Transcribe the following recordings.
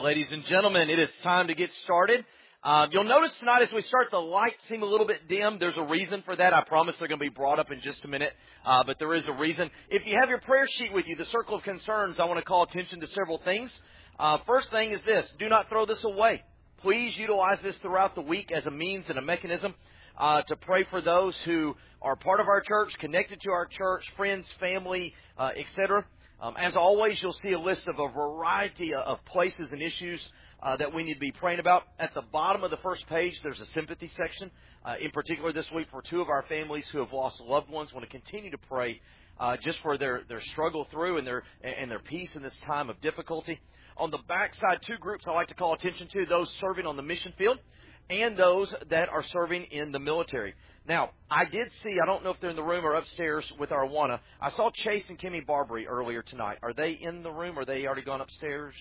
ladies and gentlemen, it is time to get started. You'll notice tonight as we start, the lights seem a little bit dim. There's a reason for that. I promise they're going to be brought up in just a minute, but there is a reason. If you have your prayer sheet with you, the circle of concerns, I want to call attention to several things. First thing is this: do not throw this away. Please utilize this throughout the week as a means and a mechanism to pray for those who are part of our church, connected to our church, friends, family, etc. As always, you'll see a list of a variety of places and issues that we need to be praying about. At the bottom of the first page, there's a sympathy section. In particular, this week for two of our families who have lost loved ones. Want to continue to pray just for their struggle through and their peace in this time of difficulty. On the back side, two groups I like to call attention to: those serving on the mission field and those that are serving in the military. Now, I did see, I don't know if they're in the room or upstairs with our Awana. I saw Chase and Kimmy Barbary earlier tonight. Are they in the room, or are they already gone upstairs?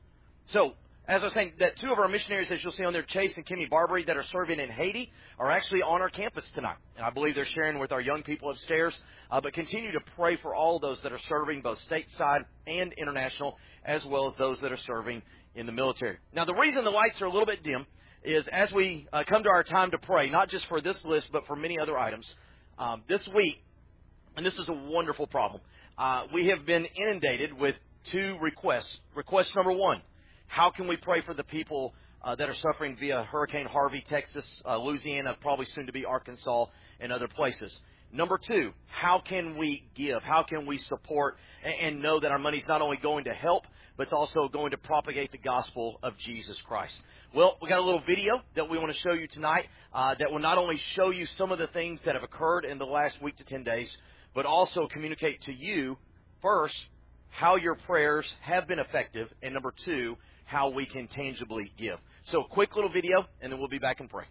So, as I was saying, that two of our missionaries, as you'll see on there, Chase and Kimmy Barbary, that are serving in Haiti, are actually on our campus tonight. And I believe they're sharing with our young people upstairs. But continue to pray for all those that are serving, both stateside and international, as well as those that are serving in the military. Now, the reason the lights are a little bit dim is as we come to our time to pray, not just for this list, but for many other items, this week, and this is a wonderful problem, we have been inundated with two requests. Request number one: how can we pray for the people that are suffering via Hurricane Harvey, Texas, Louisiana, probably soon to be Arkansas, and other places? Number two: how can we give? How can we support and know that our money is not only going to help, but it's also going to propagate the gospel of Jesus Christ? Well, we got a little video that we want to show you tonight that will not only show you some of the things that have occurred in the last week to 10 days, but also communicate to you, first, how your prayers have been effective, and number two, how we can tangibly give. So, quick little video, and then we'll be back and pray.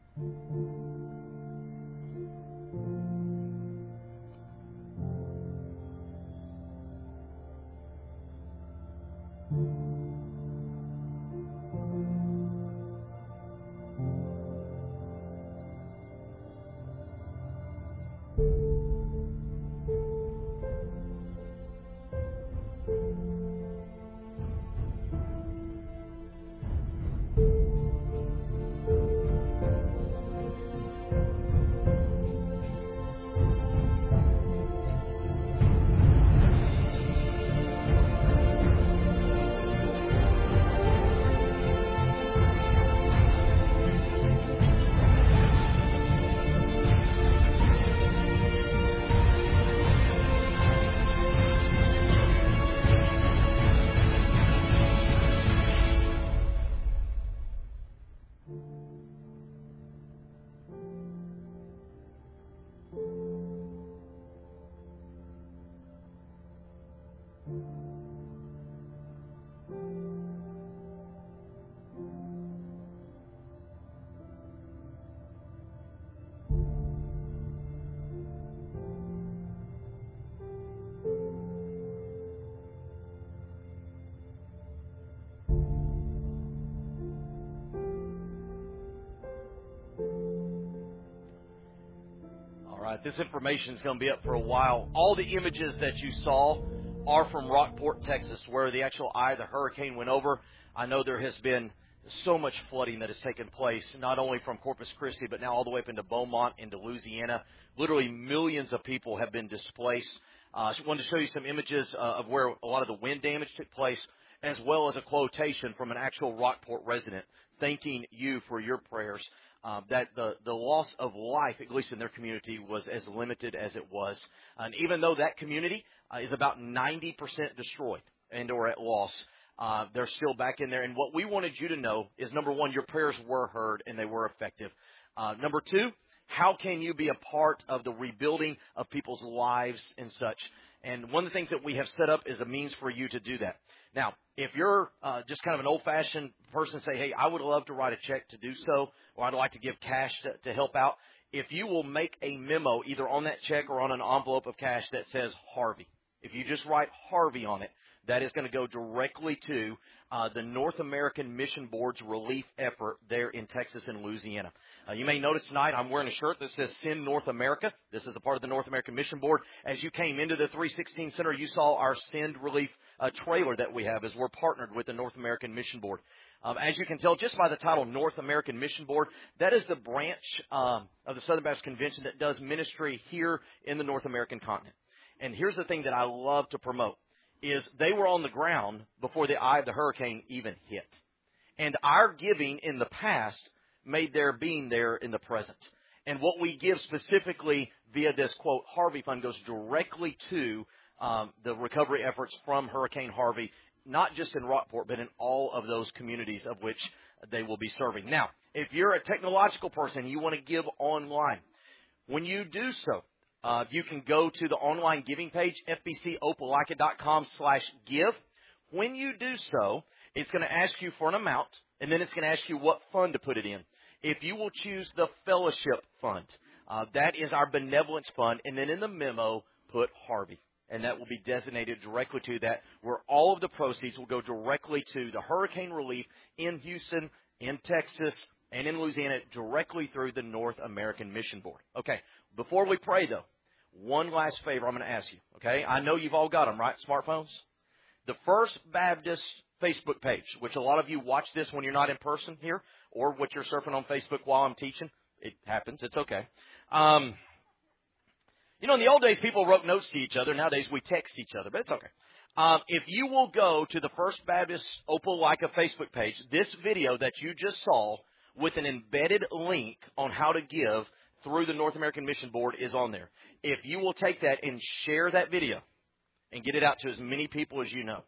This information is going to be up for a while. All the images that you saw are from Rockport, Texas, where the actual eye of the hurricane went over. I know there has been so much flooding that has taken place, not only from Corpus Christi, but now all the way up into Beaumont, into Louisiana. Literally millions of people have been displaced. I wanted to show you some images of where a lot of the wind damage took place, as well as a quotation from an actual Rockport resident thanking you for your prayers. That the loss of life, at least in their community, was as limited as it was. And even though that community is about 90% destroyed and or at loss, they're still back in there. And what we wanted you to know is, number one, your prayers were heard and they were effective. Number two, how can you be a part of the rebuilding of people's lives and such? And one of the things that we have set up is a means for you to do that. Now, if you're just kind of an old-fashioned person, say, hey, I would love to write a check to do so, or I'd like to give cash to help out, if you will make a memo either on that check or on an envelope of cash that says Harvey, if you just write Harvey on it, that is going to go directly to the North American Mission Board's relief effort there in Texas and Louisiana. You may notice tonight I'm wearing a shirt that says Send North America. This is a part of the North American Mission Board. As you came into the 316 Center, you saw our Send Relief trailer that we have is we're partnered with the North American Mission Board. As you can tell just by the title, North American Mission Board, that is the branch of the Southern Baptist Convention that does ministry here in the North American continent. And here's the thing that I love to promote, is they were on the ground before the eye of the hurricane even hit. And our giving in the past made their being there in the present. And what we give specifically via this, quote, Harvey Fund goes directly to the recovery efforts from Hurricane Harvey, not just in Rockport, but in all of those communities of which they will be serving. Now, if you're a technological person, you want to give online. When you do so, you can go to the online giving page, fbcopelika.com/give. When you do so, it's going to ask you for an amount, and then it's going to ask you what fund to put it in. If you will choose the Fellowship Fund, that is our benevolence fund, and then in the memo, put Harvey. And that will be designated directly to that, where all of the proceeds will go directly to the hurricane relief in Houston, in Texas, and in Louisiana, directly through the North American Mission Board. Okay, before we pray, though, one last favor I'm going to ask you, okay? I know you've all got them, right? Smartphones? The First Baptist Facebook page, which a lot of you watch this when you're not in person here, or what you're surfing on Facebook while I'm teaching. It happens. It's okay. You know, in the old days, people wrote notes to each other. Nowadays, we text each other, but it's okay. If you will go to the First Baptist Opelika Facebook page, this video that you just saw with an embedded link on how to give through the North American Mission Board is on there. If you will take that and share that video and get it out to as many people as you know,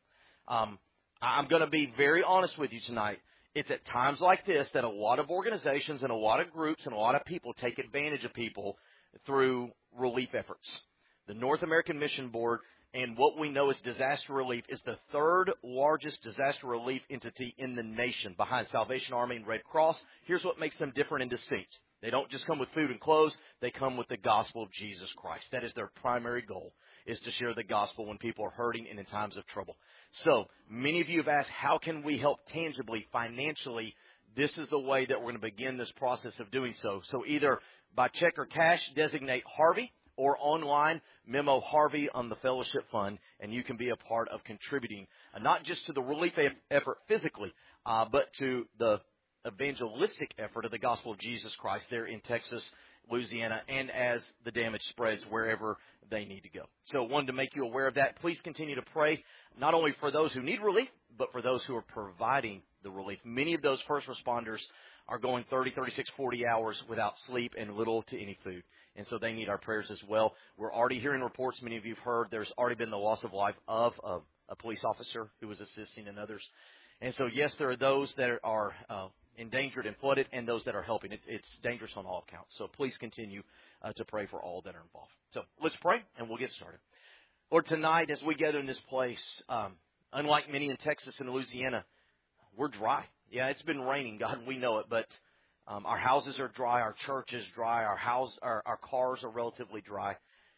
I'm going to be very honest with you tonight. It's at times like this that a lot of organizations and a lot of groups and a lot of people take advantage of people through relief efforts. The North American Mission Board and what we know as disaster relief is the third largest disaster relief entity in the nation behind Salvation Army and Red Cross. Here's what makes them different and distinct. They don't just come with food and clothes. They come with the gospel of Jesus Christ. That is their primary goal, is to share the gospel when people are hurting and in times of trouble. So many of you have asked, how can we help tangibly, financially? This is the way that we're going to begin this process of doing so. So either by check or cash, designate Harvey, or online, memo Harvey on the Fellowship Fund, and you can be a part of contributing, not just to the relief effort physically, but to the evangelistic effort of the gospel of Jesus Christ there in Texas, Louisiana, and as the damage spreads wherever they need to go. So I wanted to make you aware of that. Please continue to pray, not only for those who need relief, but for those who are providing the relief. Many of those first responders are going 30, 36, 40 hours without sleep and little to any food. And so they need our prayers as well. We're already hearing reports, many of you have heard, there's already been the loss of life of a police officer who was assisting and others. And so, yes, there are those that are endangered and flooded and those that are helping. It's dangerous on all accounts. So please continue to pray for all that are involved. So let's pray and we'll get started. Lord, tonight as we gather in this place, unlike many in Texas and Louisiana, we're dry. Yeah, it's been raining, God, and we know it, but our houses are dry, our church is dry, our cars are relatively dry.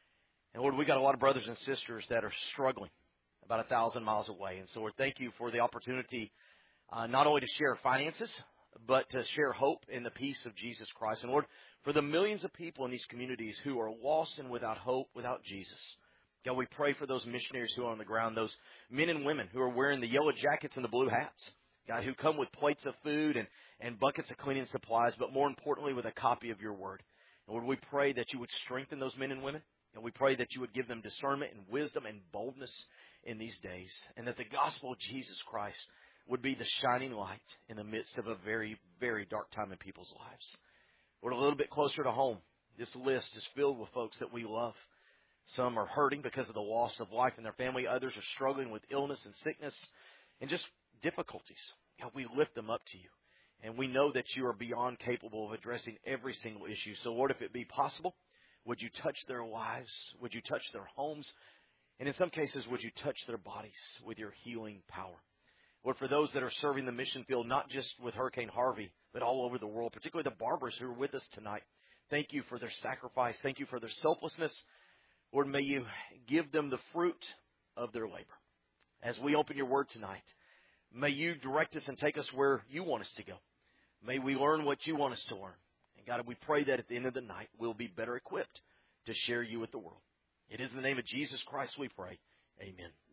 And Lord, we got a lot of brothers and sisters that are struggling about 1,000 miles away. And so Lord, thank you for the opportunity not only to share finances, but to share hope in the peace of Jesus Christ. And Lord, for the millions of people in these communities who are lost and without hope, without Jesus, God, we pray for those missionaries who are on the ground, those men and women who are wearing the yellow jackets and the blue hats, God, who come with plates of food and buckets of cleaning supplies, but more importantly, with a copy of your word. And Lord, we pray that you would strengthen those men and women, and we pray that you would give them discernment and wisdom and boldness in these days, and that the gospel of Jesus Christ would be the shining light in the midst of a very, very dark time in people's lives. Lord, a little bit closer to home, this list is filled with folks that we love. Some are hurting because of the loss of life in their family. Others are struggling with illness and sickness and just difficulties. God, we lift them up to you. And we know that you are beyond capable of addressing every single issue. So, Lord, if it be possible, would you touch their lives? Would you touch their homes? And in some cases, would you touch their bodies with your healing power? Lord, for those that are serving the mission field, not just with Hurricane Harvey, but all over the world, particularly the barbers who are with us tonight, thank you for their sacrifice. Thank you for their selflessness. Lord, may you give them the fruit of their labor. As we open your word tonight, may you direct us and take us where you want us to go. May we learn what you want us to learn. And God, we pray that at the end of the night, we'll be better equipped to share you with the world. It is in the name of Jesus Christ we pray. Amen.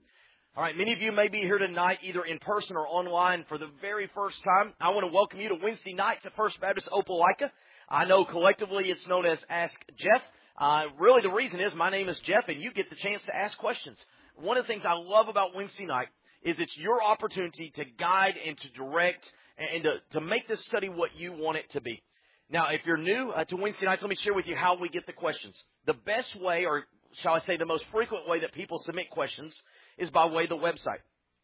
All right, many of you may be here tonight either in person or online for the very first time. I want to welcome you to Wednesday nights at First Baptist Opelika. I know collectively it's known as Ask Jeff. Really the reason is my name is Jeff and you get the chance to ask questions. One of the things I love about Wednesday night is it's your opportunity to guide and to direct and to make this study what you want it to be. Now, if you're new to Wednesday nights, let me share with you how we get the questions. The best way, or shall I say the most frequent way that people submit questions is by way of the website,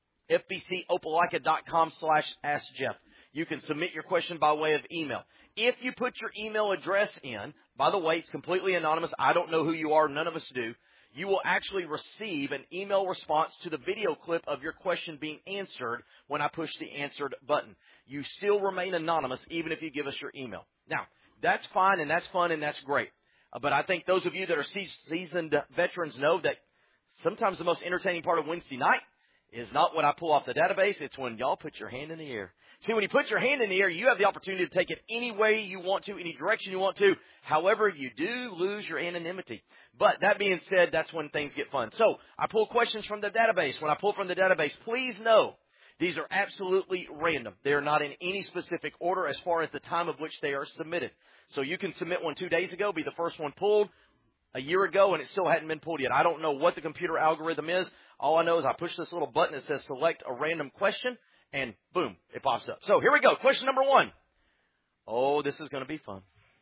fbcopelika.com/askjeff. You can submit your question by way of email. If you put your email address in, by the way, it's completely anonymous. I don't know who you are. None of us do. You will actually receive an email response to the video clip of your question being answered when I push the answered button. You still remain anonymous even if you give us your email. Now, that's fine and that's fun and that's great. But I think those of you that are seasoned veterans know that sometimes the most entertaining part of Wednesday night is not when I pull off the database. It's when y'all put your hand in the air. See, when you put your hand in the air, you have the opportunity to take it any way you want to, any direction you want to. However, you do lose your anonymity. But that being said, that's when things get fun. So I pull questions from the database. When I pull from the database, please know these are absolutely random. They are not in any specific order as far as the time of which they are submitted. So you can submit one 2 days ago, be the first one pulled a year ago, and it still hadn't been pulled yet. I don't know what the computer algorithm is. All I know is I push this little button that says select a random question, and boom, it pops up. So here we go. Question number 1. Oh, this is going to be fun.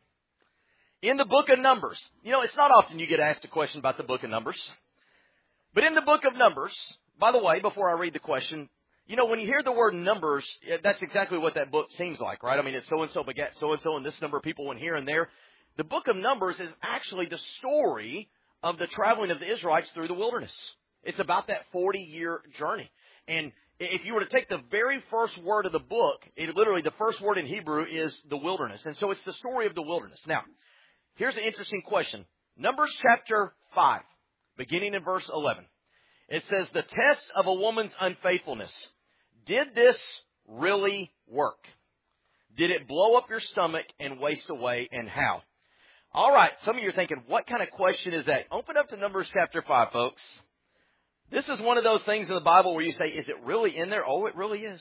In the book of Numbers, it's not often you get asked a question about the book of Numbers. But in the book of Numbers, by the way, before I read the question, when you hear the word Numbers, that's exactly what that book seems like, right? I mean, it's so-and-so begat so-and-so, and this number of people went here and there. The book of Numbers is actually the story of the traveling of the Israelites through the wilderness. It's about that 40-year journey. And if you were to take the very first word of the book, literally the first word in Hebrew is the wilderness. And so it's the story of the wilderness. Now, here's an interesting question. Numbers chapter 5, beginning in verse 11. It says, the test of a woman's unfaithfulness. Did this really work? Did it blow up your stomach and waste away, and how? All right, some of you are thinking, what kind of question is that? Open up to Numbers chapter 5, folks. This is one of those things in the Bible where you say, is it really in there? Oh, it really is.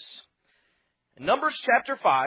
In Numbers chapter 5,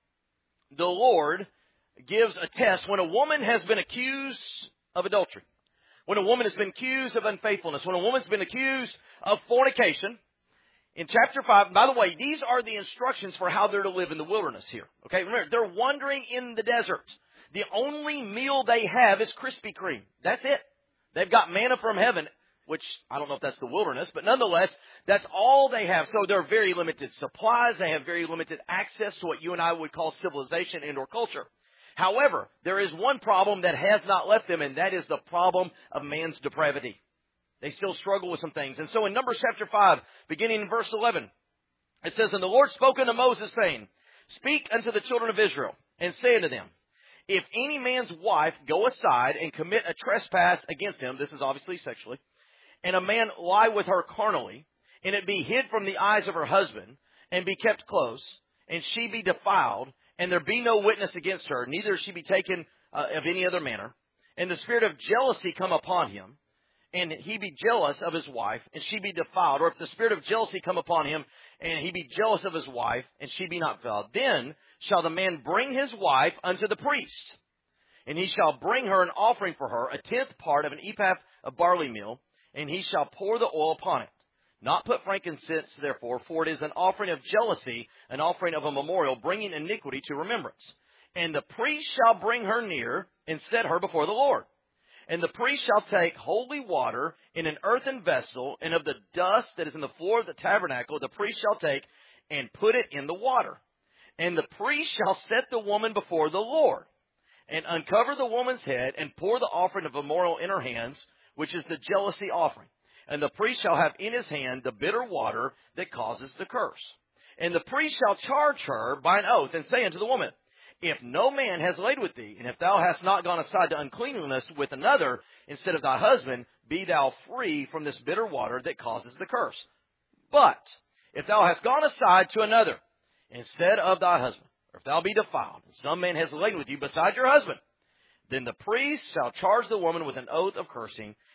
the Lord gives a test when a woman has been accused of adultery, when a woman has been accused of unfaithfulness, when a woman's been accused of fornication. In chapter 5, by the way, these are the instructions for how they're to live in the wilderness here. Okay, remember, they're wandering in the desert. The only meal they have is Krispy Kreme. That's it. They've got manna from heaven, which I don't know if that's the wilderness, but nonetheless, that's all they have. So they're very limited supplies. They have very limited access to what you and I would call civilization and or culture. However, there is one problem that has not left them, and that is the problem of man's depravity. They still struggle with some things. And so in Numbers chapter 5, beginning in verse 11, it says, and the Lord spoke unto Moses, saying, speak unto the children of Israel, and say unto them, if any man's wife go aside and commit a trespass against him, this is obviously sexually, and a man lie with her carnally, and it be hid from the eyes of her husband, and be kept close, and she be defiled, and there be no witness against her, neither she be taken of any other manner, and the spirit of jealousy come upon him, and he be jealous of his wife, and she be defiled, or if the spirit of jealousy come upon him, and he be jealous of his wife, and she be not defiled, then shall the man bring his wife unto the priest, and he shall bring her an offering for her, 1/10 part of an ephah of barley meal, and he shall pour the oil upon it. Not put frankincense, therefore, for it is an offering of jealousy, an offering of a memorial, bringing iniquity to remembrance. And the priest shall bring her near, and set her before the Lord. And the priest shall take holy water in an earthen vessel, and of the dust that is in the floor of the tabernacle, the priest shall take and put it in the water. And the priest shall set the woman before the Lord, and uncover the woman's head, and pour the offering of memorial in her hands, which is the jealousy offering. And the priest shall have in his hand the bitter water that causes the curse. And the priest shall charge her by an oath, and say unto the woman, if no man has laid with thee, and if thou hast not gone aside to uncleanness with another instead of thy husband, be thou free from this bitter water that causes the curse. But if thou hast gone aside to another instead of thy husband, or if thou be defiled, and some man has lain with you beside your husband, then the priest shall charge the woman with an oath of cursing,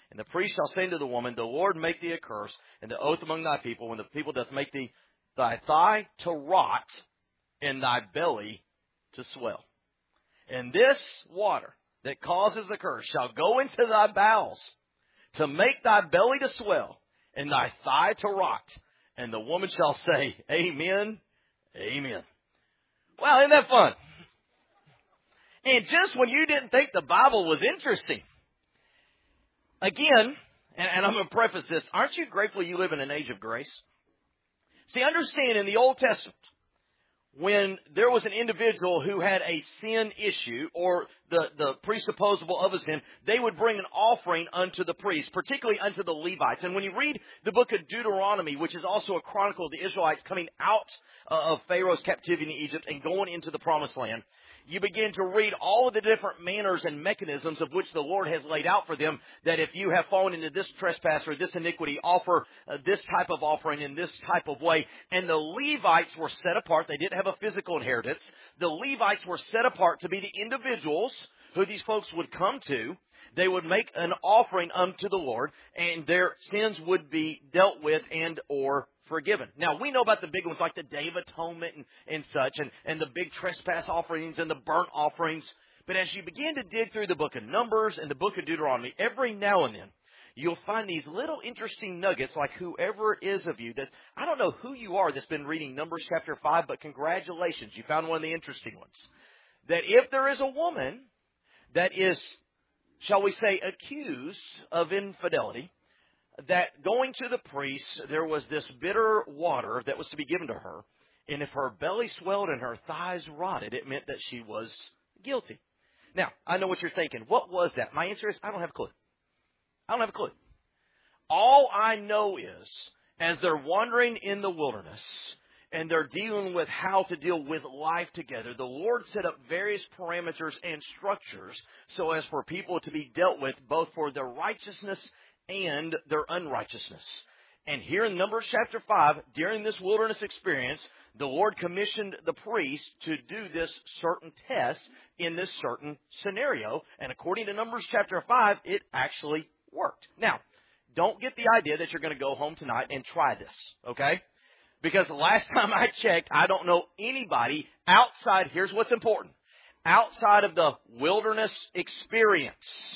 And the priest shall say to the woman, the Lord make thee a curse, and the oath among thy people, when the people doth make thee thy thigh to rot, and thy belly to swell. And this water that causes the curse shall go into thy bowels, to make thy belly to swell, and thy thigh to rot. And the woman shall say, Amen, amen. Well, isn't that fun? And just when you didn't think the Bible was interesting, again, and I'm going to preface this, aren't you grateful you live in an age of grace? See, understand in the Old Testament, when there was an individual who had a sin issue or the presupposable of a sin, they would bring an offering unto the priest, particularly unto the Levites. And when you read the book of Deuteronomy, which is also a chronicle of the Israelites coming out of Pharaoh's captivity in Egypt and going into the Promised Land, you begin to read all of the different manners and mechanisms of which the Lord has laid out for them, that if you have fallen into this trespass or this iniquity, offer this type of offering in this type of way. And the Levites were set apart. They didn't have a physical inheritance. The Levites were set apart to be the individuals who these folks would come to. They would make an offering unto the Lord, and their sins would be dealt with and or forgiven. Now, we know about the big ones like the Day of Atonement and such, and the big trespass offerings and the burnt offerings. But as you begin to dig through the book of Numbers and the book of Deuteronomy, every now and then, you'll find these little interesting nuggets, like whoever it is of you that, I don't know who you are that's been reading Numbers chapter 5, but congratulations, you found one of the interesting ones. That if there is a woman that is, shall we say, accused of infidelity, that going to the priest, there was this bitter water that was to be given to her. And if her belly swelled and her thighs rotted, it meant that she was guilty. Now, I know what you're thinking. What was that? My answer is, I don't have a clue. I don't have a clue. All I know is, as they're wandering in the wilderness, and they're dealing with how to deal with life together, the Lord set up various parameters and structures so as for people to be dealt with, both for their righteousness and their unrighteousness. And here in Numbers chapter 5, during this wilderness experience, the Lord commissioned the priest to do this certain test in this certain scenario. And according to Numbers chapter 5, it actually worked. Now, don't get the idea that you're going to go home tonight and try this, okay? Because the last time I checked, I don't know anybody outside, here's what's important, outside of the wilderness experience,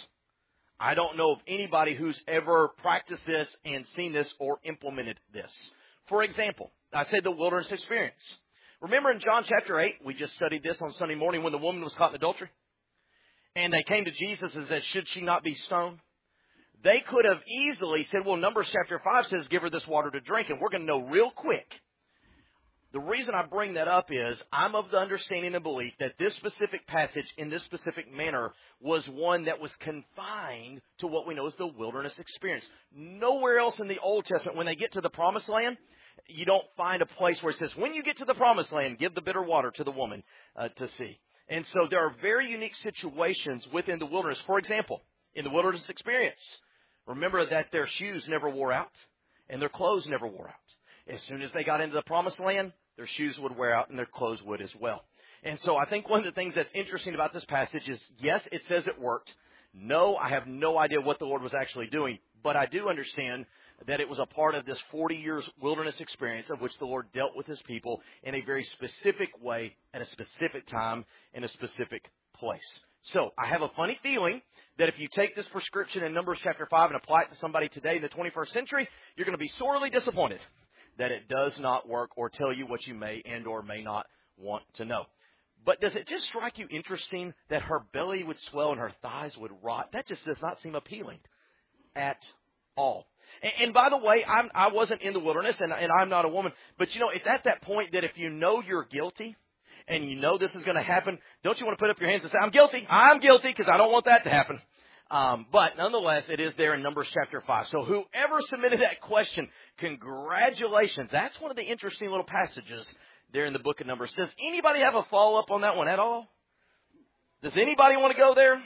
I don't know of anybody who's ever practiced this and seen this or implemented this. For example, I said the wilderness experience. Remember in John chapter 8, we just studied this on Sunday morning when the woman was caught in adultery? And they came to Jesus and said, should she not be stoned? They could have easily said, well, Numbers chapter 5 says, give her this water to drink, and we're going to know real quick. The reason I bring that up is I'm of the understanding and belief that this specific passage in this specific manner was one that was confined to what we know as the wilderness experience. Nowhere else in the Old Testament, when they get to the Promised Land, you don't find a place where it says, when you get to the Promised Land, give the bitter water to the woman to see. And so there are very unique situations within the wilderness. For example, in the wilderness experience, remember that their shoes never wore out and their clothes never wore out. As soon as they got into the Promised Land, their shoes would wear out and their clothes would as well. And so I think one of the things that's interesting about this passage is, yes, it says it worked. No, I have no idea what the Lord was actually doing. But I do understand that it was a part of this 40 years wilderness experience of which the Lord dealt with His people in a very specific way at a specific time in a specific place. So I have a funny feeling that if you take this prescription in Numbers chapter 5 and apply it to somebody today in the 21st century, you're going to be sorely disappointed that it does not work or tell you what you may and or may not want to know. But does it just strike you interesting that her belly would swell and her thighs would rot? That just does not seem appealing at all. And by the way, I wasn't in the wilderness and I'm not a woman. But, you know, it's at that point that if you know you're guilty and you know this is going to happen, don't you want to put up your hands and say, I'm guilty, because I don't want that to happen. But nonetheless, it is there in Numbers chapter 5. So whoever submitted that question, congratulations. That's one of the interesting little passages there in the book of Numbers. Does anybody have a follow-up on that one at all? Does anybody want to go there?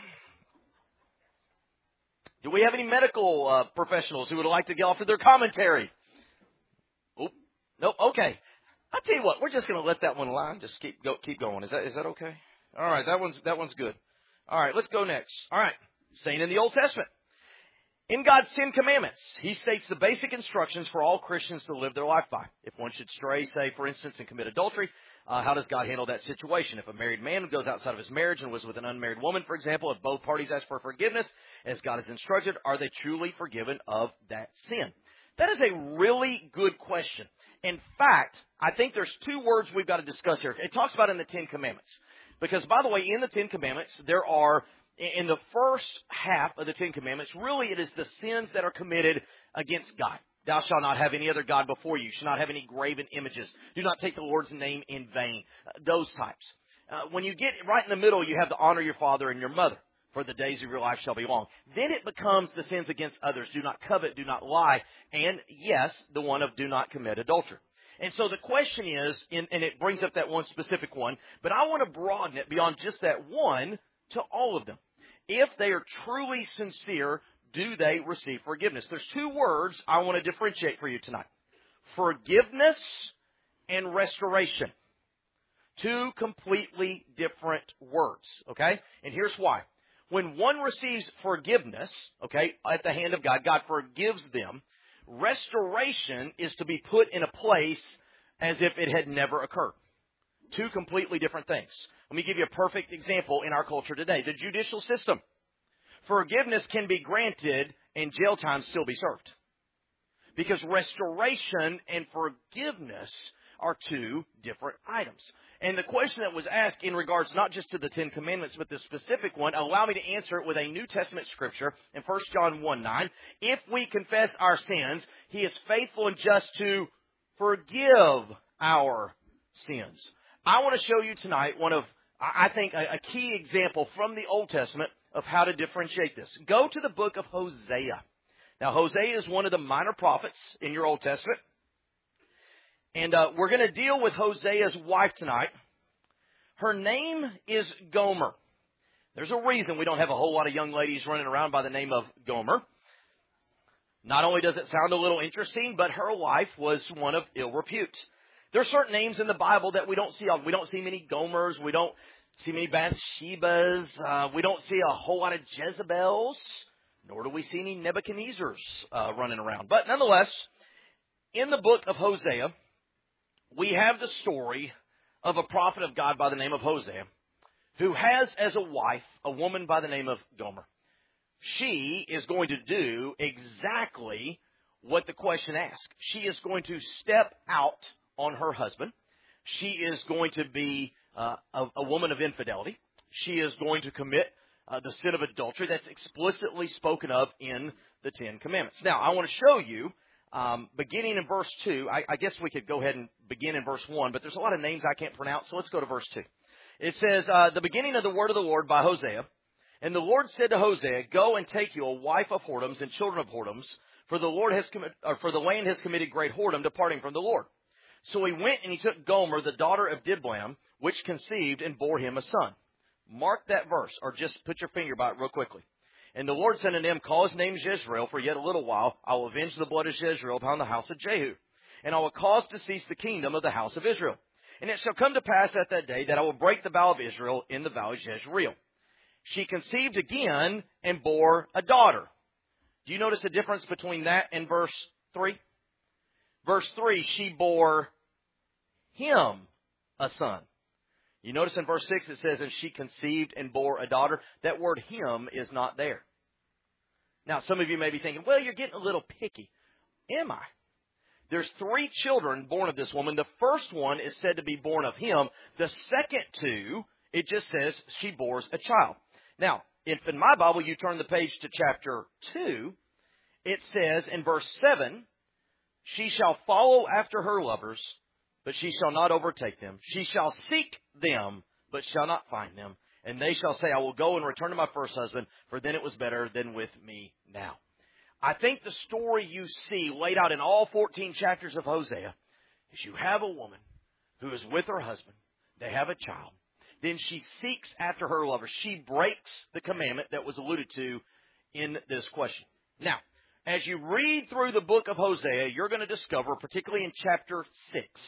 Do we have any medical professionals who would like to offer their commentary? Oh, nope. Okay. I'll tell you what. We're just going to let that one lie. Just keep going. Is that okay? All right. That one's good. All right. Let's go next. All right. Staying in the Old Testament. In God's Ten Commandments, He states the basic instructions for all Christians to live their life by. If one should stray, say, for instance, and commit adultery, how does God handle that situation? If a married man goes outside of his marriage and was with an unmarried woman, for example, if both parties ask for forgiveness, as God has instructed, are they truly forgiven of that sin? That is a really good question. In fact, I think there's two words we've got to discuss here. It talks about in the Ten Commandments. Because, by the way, in the Ten Commandments, there are, in the first half of the Ten Commandments, really it is the sins that are committed against God. Thou shalt not have any other God before you. You shall not have any graven images. Do not take the Lord's name in vain. Those types. When you get right in the middle, you have the honor your father and your mother, for the days of your life shall be long. Then it becomes the sins against others. Do not covet, do not lie, and yes, the one of do not commit adultery. And so the question is, and it brings up that one specific one, but I want to broaden it beyond just that one to all of them. If they are truly sincere, do they receive forgiveness? There's two words I want to differentiate for you tonight. Forgiveness and restoration. Two completely different words, okay? And here's why. When one receives forgiveness, okay, at the hand of God, God forgives them. Restoration is to be put in a place as if it had never occurred. Two completely different things. Let me give you a perfect example in our culture today. The judicial system. Forgiveness can be granted and jail time still be served. Because restoration and forgiveness are two different items. And the question that was asked in regards not just to the Ten Commandments, but the specific one, allow me to answer it with a New Testament scripture in 1 John 1:9. If we confess our sins, He is faithful and just to forgive our sins. I want to show you tonight one of, I think, a key example from the Old Testament of how to differentiate this. Go to the book of Hosea. Now, Hosea is one of the minor prophets in your Old Testament. And we're going to deal with Hosea's wife tonight. Her name is Gomer. There's a reason we don't have a whole lot of young ladies running around by the name of Gomer. Not only does it sound a little interesting, but her life was one of ill repute. There are certain names in the Bible that we don't see. We don't see many Gomers. We don't see many Bathshebas. We don't see a whole lot of Jezebels. Nor do we see any Nebuchadnezzars running around. But nonetheless, in the book of Hosea, we have the story of a prophet of God by the name of Hosea, who has as a wife a woman by the name of Gomer. She is going to do exactly what the question asks. She is going to step out on her husband. She is going to be a woman of infidelity. She is going to commit the sin of adultery that's explicitly spoken of in the Ten Commandments. Now, I want to show you, beginning in verse 2, I guess we could go ahead and begin in verse 1, but there's a lot of names I can't pronounce, so let's go to verse 2. It says, the beginning of the word of the Lord by Hosea. And the Lord said to Hosea, go and take you a wife of whoredoms and children of whoredoms, for the land has committed great whoredom, departing from the Lord. So he went and he took Gomer, the daughter of Diblaim, which conceived and bore him a son. Mark that verse, or just put your finger by it real quickly. And the Lord said unto him, call his name Jezreel, for yet a little while I will avenge the blood of Jezreel upon the house of Jehu. And I will cause to cease the kingdom of the house of Israel. And it shall come to pass at that day that I will break the vow of Israel in the valley of Jezreel. She conceived again and bore a daughter. Do you notice the difference between that and verse 3? Verse 3, she bore him a son. You notice in verse 6 it says, and she conceived and bore a daughter. That word him is not there. Now, some of you may be thinking, well, you're getting a little picky. Am I? There's 3 children born of this woman. The first one is said to be born of him. The second 2, it just says she bores a child. Now, if in my Bible you turn the page to chapter 2, it says in verse 7, she shall follow after her lovers, but she shall not overtake them. She shall seek them, but shall not find them. And they shall say, I will go and return to my first husband, for then it was better than with me now. I think the story you see laid out in all 14 chapters of Hosea is you have a woman who is with her husband. They have a child. Then she seeks after her lover. She breaks the commandment that was alluded to in this question. Now, as you read through the book of Hosea, you're going to discover, particularly in chapter 6,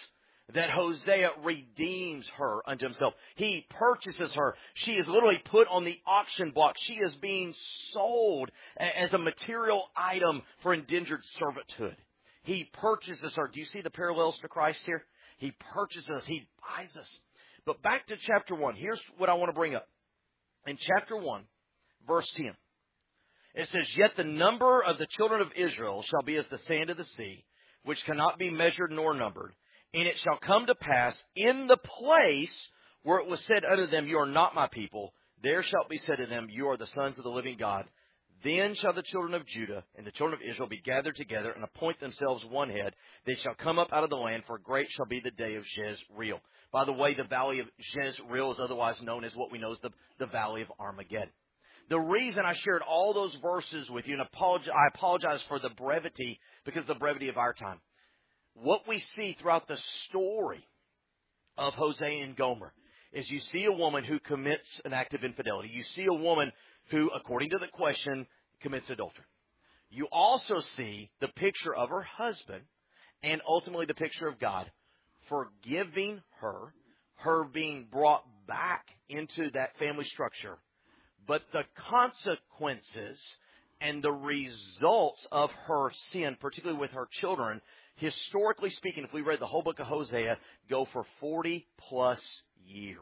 that Hosea redeems her unto himself. He purchases her. She is literally put on the auction block. She is being sold as a material item for indentured servitude. He purchases her. Do you see the parallels to Christ here? He purchases us. He buys us. But back to chapter 1. Here's what I want to bring up. In chapter 1, verse 10, it says, Yet the number of the children of Israel shall be as the sand of the sea, which cannot be measured nor numbered. And it shall come to pass in the place where it was said unto them, You are not my people, there shall be said to them, You are the sons of the living God. Then shall the children of Judah and the children of Israel be gathered together and appoint themselves one head. They shall come up out of the land, for great shall be the day of Jezreel. By the way, the valley of Jezreel is otherwise known as what we know as the valley of Armageddon. The reason I shared all those verses with you, and I apologize for the brevity, because of the brevity of our time. What we see throughout the story of Hosea and Gomer is you see a woman who commits an act of infidelity. You see a woman who, according to the question, commits adultery. You also see the picture of her husband and ultimately the picture of God forgiving her, her being brought back into that family structure. But the consequences and the results of her sin, particularly with her children, historically speaking, if we read the whole book of Hosea, go for 40-plus years.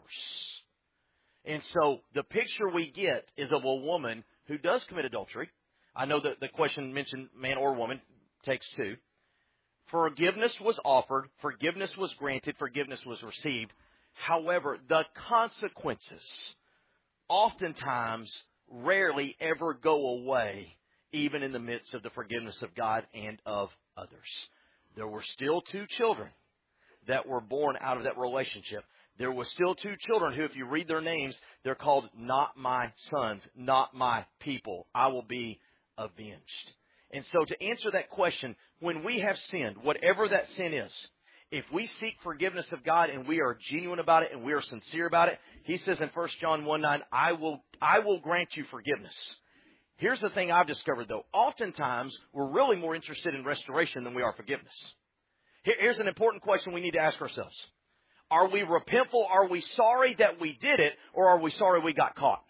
And so the picture we get is of a woman who does commit adultery. I know that the question mentioned man or woman, takes two. Forgiveness was offered, forgiveness was granted, forgiveness was received. However, the consequences oftentimes rarely ever go away, even in the midst of the forgiveness of God and of others. There were still two children that were born out of that relationship. There were still two children who, if you read their names, they're called not my sons, not my people. I will be avenged. And so to answer that question, when we have sinned, whatever that sin is, if we seek forgiveness of God and we are genuine about it and we are sincere about it, He says in 1 John 1:9, I will grant you forgiveness. Here's the thing I've discovered, though. Oftentimes, we're really more interested in restoration than we are forgiveness. Here's an important question we need to ask ourselves. Are we repentful? Are we sorry that we did it? Or are we sorry we got caught?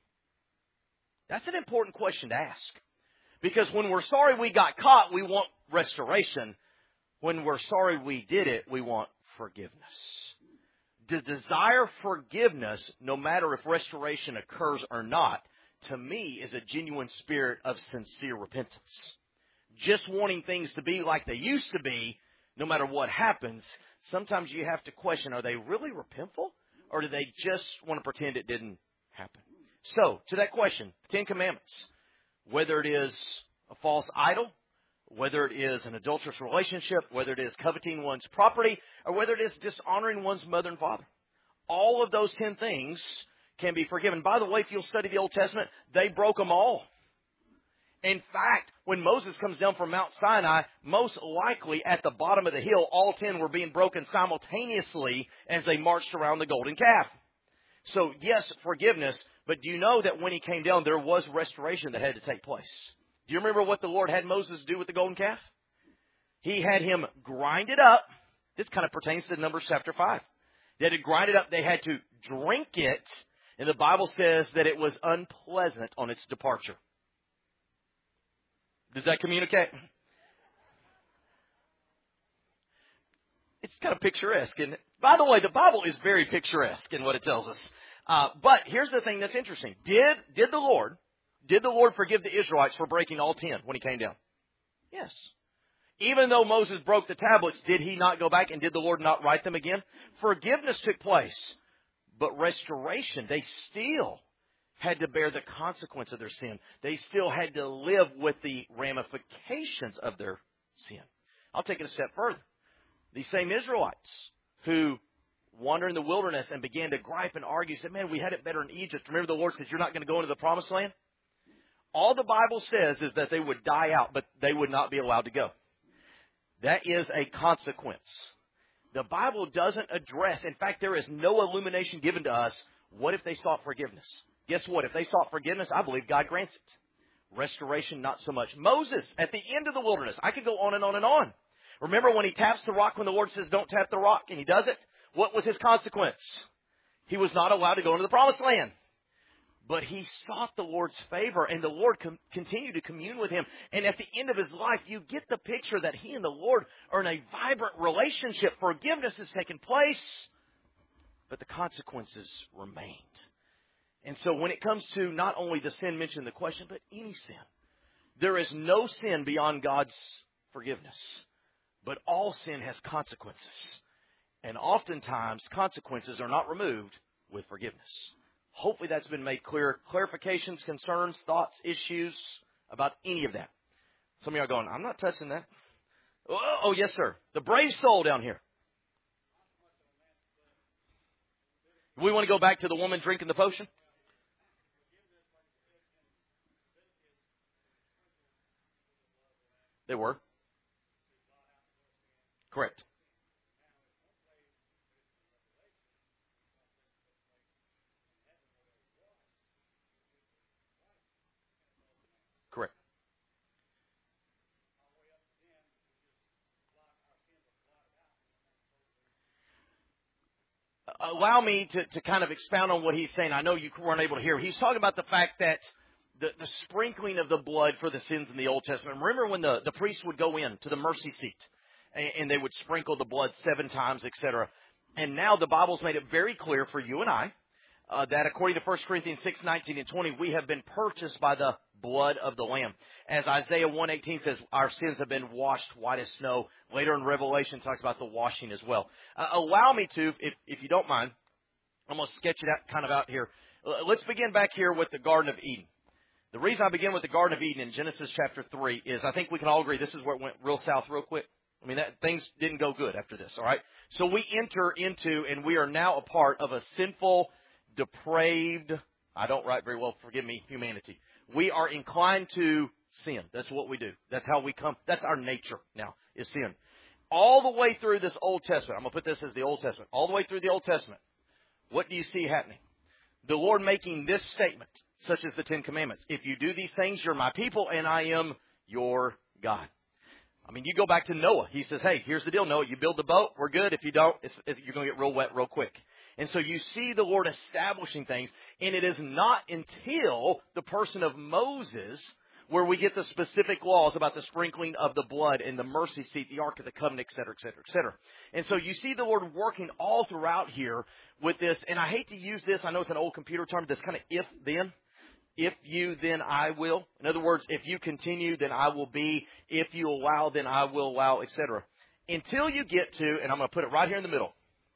That's an important question to ask. Because when we're sorry we got caught, we want restoration. When we're sorry we did it, we want forgiveness. To desire forgiveness, no matter if restoration occurs or not, to me is a genuine spirit of sincere repentance. Just wanting things to be like they used to be, no matter what happens, sometimes you have to question, are they really repentful? Or do they just want to pretend it didn't happen? So, to that question, 10 Commandments. Whether it is a false idol, whether it is an adulterous relationship, whether it is coveting one's property, or whether it is dishonoring one's mother and father. All of those 10 things can be forgiven. By the way, if you'll study the Old Testament, they broke them all. In fact, when Moses comes down from Mount Sinai, most likely at the bottom of the hill, all 10 were being broken simultaneously as they marched around the golden calf. So, yes, forgiveness, but do you know that when he came down, there was restoration that had to take place? Do you remember what the Lord had Moses do with the golden calf? He had him grind it up. This kind of pertains to Numbers chapter 5. They had to grind it up. They had to drink it. And the Bible says that it was unpleasant on its departure. Does that communicate? It's kind of picturesque, isn't it? By the way, the Bible is very picturesque in what it tells us. But here's the thing that's interesting. Did the Lord forgive the Israelites for breaking all 10 when he came down? Yes. Even though Moses broke the tablets, did he not go back and did the Lord not write them again? Forgiveness took place. But restoration, they still had to bear the consequence of their sin. They still had to live with the ramifications of their sin. I'll take it a step further. These same Israelites who wandered in the wilderness and began to gripe and argue, said, man, we had it better in Egypt. Remember the Lord said, you're not going to go into the promised land? All the Bible says is that they would die out, but they would not be allowed to go. That is a consequence. The Bible doesn't address, in fact, there is no illumination given to us, what if they sought forgiveness? Guess what? If they sought forgiveness, I believe God grants it. Restoration, not so much. Moses, at the end of the wilderness, I could go on and on and on. Remember when he taps the rock when the Lord says, don't tap the rock, and he does it? What was his consequence? He was not allowed to go into the promised land. But he sought the Lord's favor, and the Lord continued to commune with him. And at the end of his life, you get the picture that he and the Lord are in a vibrant relationship. Forgiveness has taken place, but the consequences remained. And so when it comes to not only the sin mentioned in the question, but any sin, there is no sin beyond God's forgiveness. But all sin has consequences. And oftentimes, consequences are not removed with forgiveness. Hopefully that's been made clear. Clarifications, concerns, thoughts, issues about any of that. Some of you are going, I'm not touching that. Oh, yes, sir. The brave soul down here. We want to go back to the woman drinking the potion? They were. Correct. Correct. Allow me to kind of expound on what he's saying. I know you weren't able to hear. He's talking about the fact that the sprinkling of the blood for the sins in the Old Testament. Remember when the priest would go in to the mercy seat and they would sprinkle the blood 7 times, etc. And now the Bible's made it very clear for you and I that according to 1 Corinthians 6:19 and 20, we have been purchased by the blood of the Lamb. As Isaiah 1:18 says, our sins have been washed white as snow. Later in Revelation, it talks about the washing as well. Allow me to, if you don't mind, I'm going to sketch it out, kind of out here. Let's begin back here with the Garden of Eden. The reason I begin with the Garden of Eden in Genesis chapter 3 is I think we can all agree this is where it went real south real quick. I mean, things didn't go good after this, all right? So we enter into, and we are now a part of a sinful, depraved, I don't write very well, forgive me, humanity. We are inclined to sin. That's what we do. That's how we come. That's our nature now, is sin. All the way through this Old Testament, I'm going to put this as the Old Testament. All the way through the Old Testament, what do you see happening? The Lord making this statement, such as the 10 Commandments. If you do these things, you're my people, and I am your God. I mean, you go back to Noah. He says, hey, here's the deal, Noah. You build the boat, we're good. If you don't, you're going to get real wet real quick. And so you see the Lord establishing things, and it is not until the person of Moses where we get the specific laws about the sprinkling of the blood and the mercy seat, the Ark of the Covenant, et cetera, et cetera, et cetera. And so you see the Lord working all throughout here with this. And I hate to use this. I know it's an old computer term. This kind of if-then. If you, then I will. In other words, if you continue, then I will be. If you allow, then I will allow, et cetera. Until you get to, and I'm going to put it right here in the middle,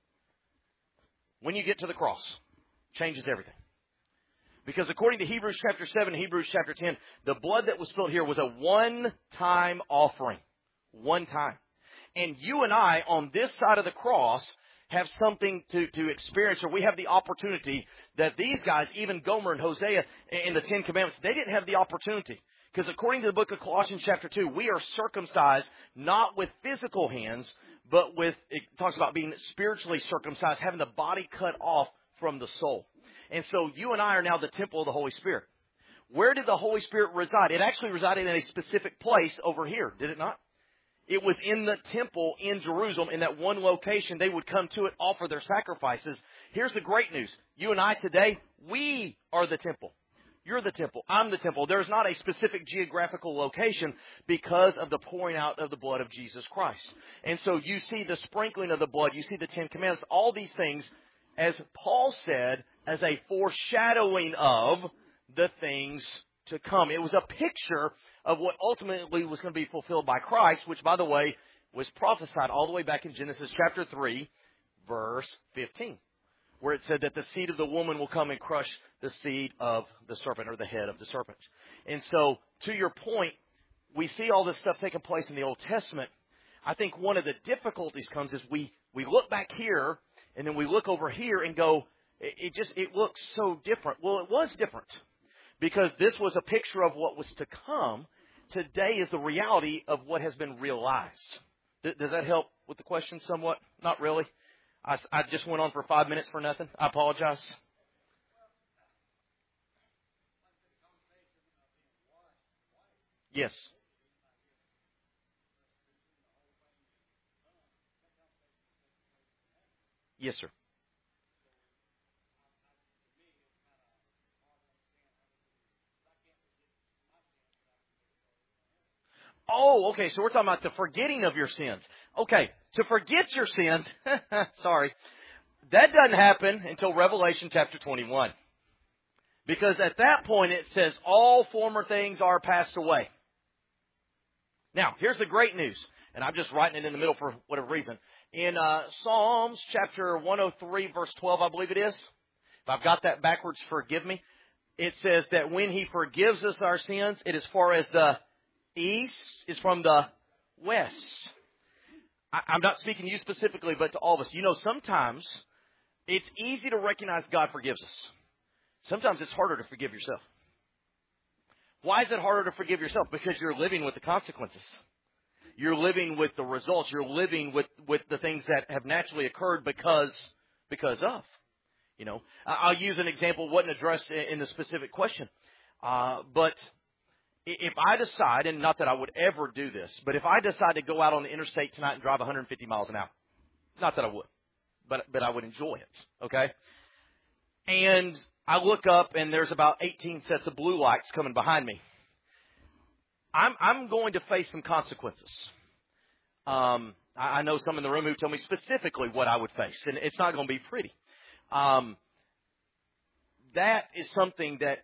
when you get to the cross, changes everything. Because according to Hebrews chapter 7 and Hebrews chapter 10, the blood that was spilled here was a one-time offering. One time. And you and I, on this side of the cross, have something to experience, or we have the opportunity that these guys, even Gomer and Hosea in the 10 Commandments, they didn't have the opportunity. Because according to the book of Colossians chapter 2, we are circumcised not with physical hands, but with, it talks about being spiritually circumcised, having the body cut off from the soul. And so you and I are now the temple of the Holy Spirit. Where did the Holy Spirit reside? It actually resided in a specific place over here, did it not? It was in the temple in Jerusalem, in that one location. They would come to it, offer their sacrifices. Here's the great news. You and I today, we are the temple. You're the temple. I'm the temple. There's not a specific geographical location because of the pouring out of the blood of Jesus Christ. And so you see the sprinkling of the blood. You see the 10 Commandments. All these things, as Paul said, as a foreshadowing of the things to come. It was a picture of what ultimately was going to be fulfilled by Christ, which, by the way, was prophesied all the way back in Genesis chapter 3, verse 15, where it said that the seed of the woman will come and crush the seed of the serpent, or the head of the serpent. And so, to your point, we see all this stuff taking place in the Old Testament. I think one of the difficulties comes is we look back here, and then we look over here and go, it looks so different. Well, it was different, because this was a picture of what was to come. Today is the reality of what has been realized. Does that help with the question somewhat? Not really. I just went on for 5 minutes for nothing. I apologize. Yes. Yes, sir. Oh, okay, so we're talking about the forgetting of your sins. Okay, to forget your sins, sorry, that doesn't happen until Revelation chapter 21. Because at that point it says, all former things are passed away. Now, here's the great news, and I'm just writing it in the middle for whatever reason. In Psalms chapter 103, verse 12, I believe it is. If I've got that backwards, forgive me. It says that when He forgives us our sins, it is far as the east is from the west. I'm not speaking to you specifically, but to all of us. You know, sometimes it's easy to recognize God forgives us. Sometimes it's harder to forgive yourself. Why is it harder to forgive yourself? Because you're living with the consequences. You're living with the results. You're living with the things that have naturally occurred because of. You know, I'll use an example. It wasn't addressed in the specific question. But if I decide, and not that I would ever do this, but if I decide to go out on the interstate tonight and drive 150 miles an hour, not that I would, but I would enjoy it, okay? And I look up and there's about 18 sets of blue lights coming behind me. I'm going to face some consequences. I know some in the room who tell me specifically what I would face, and it's not going to be pretty. That is something that,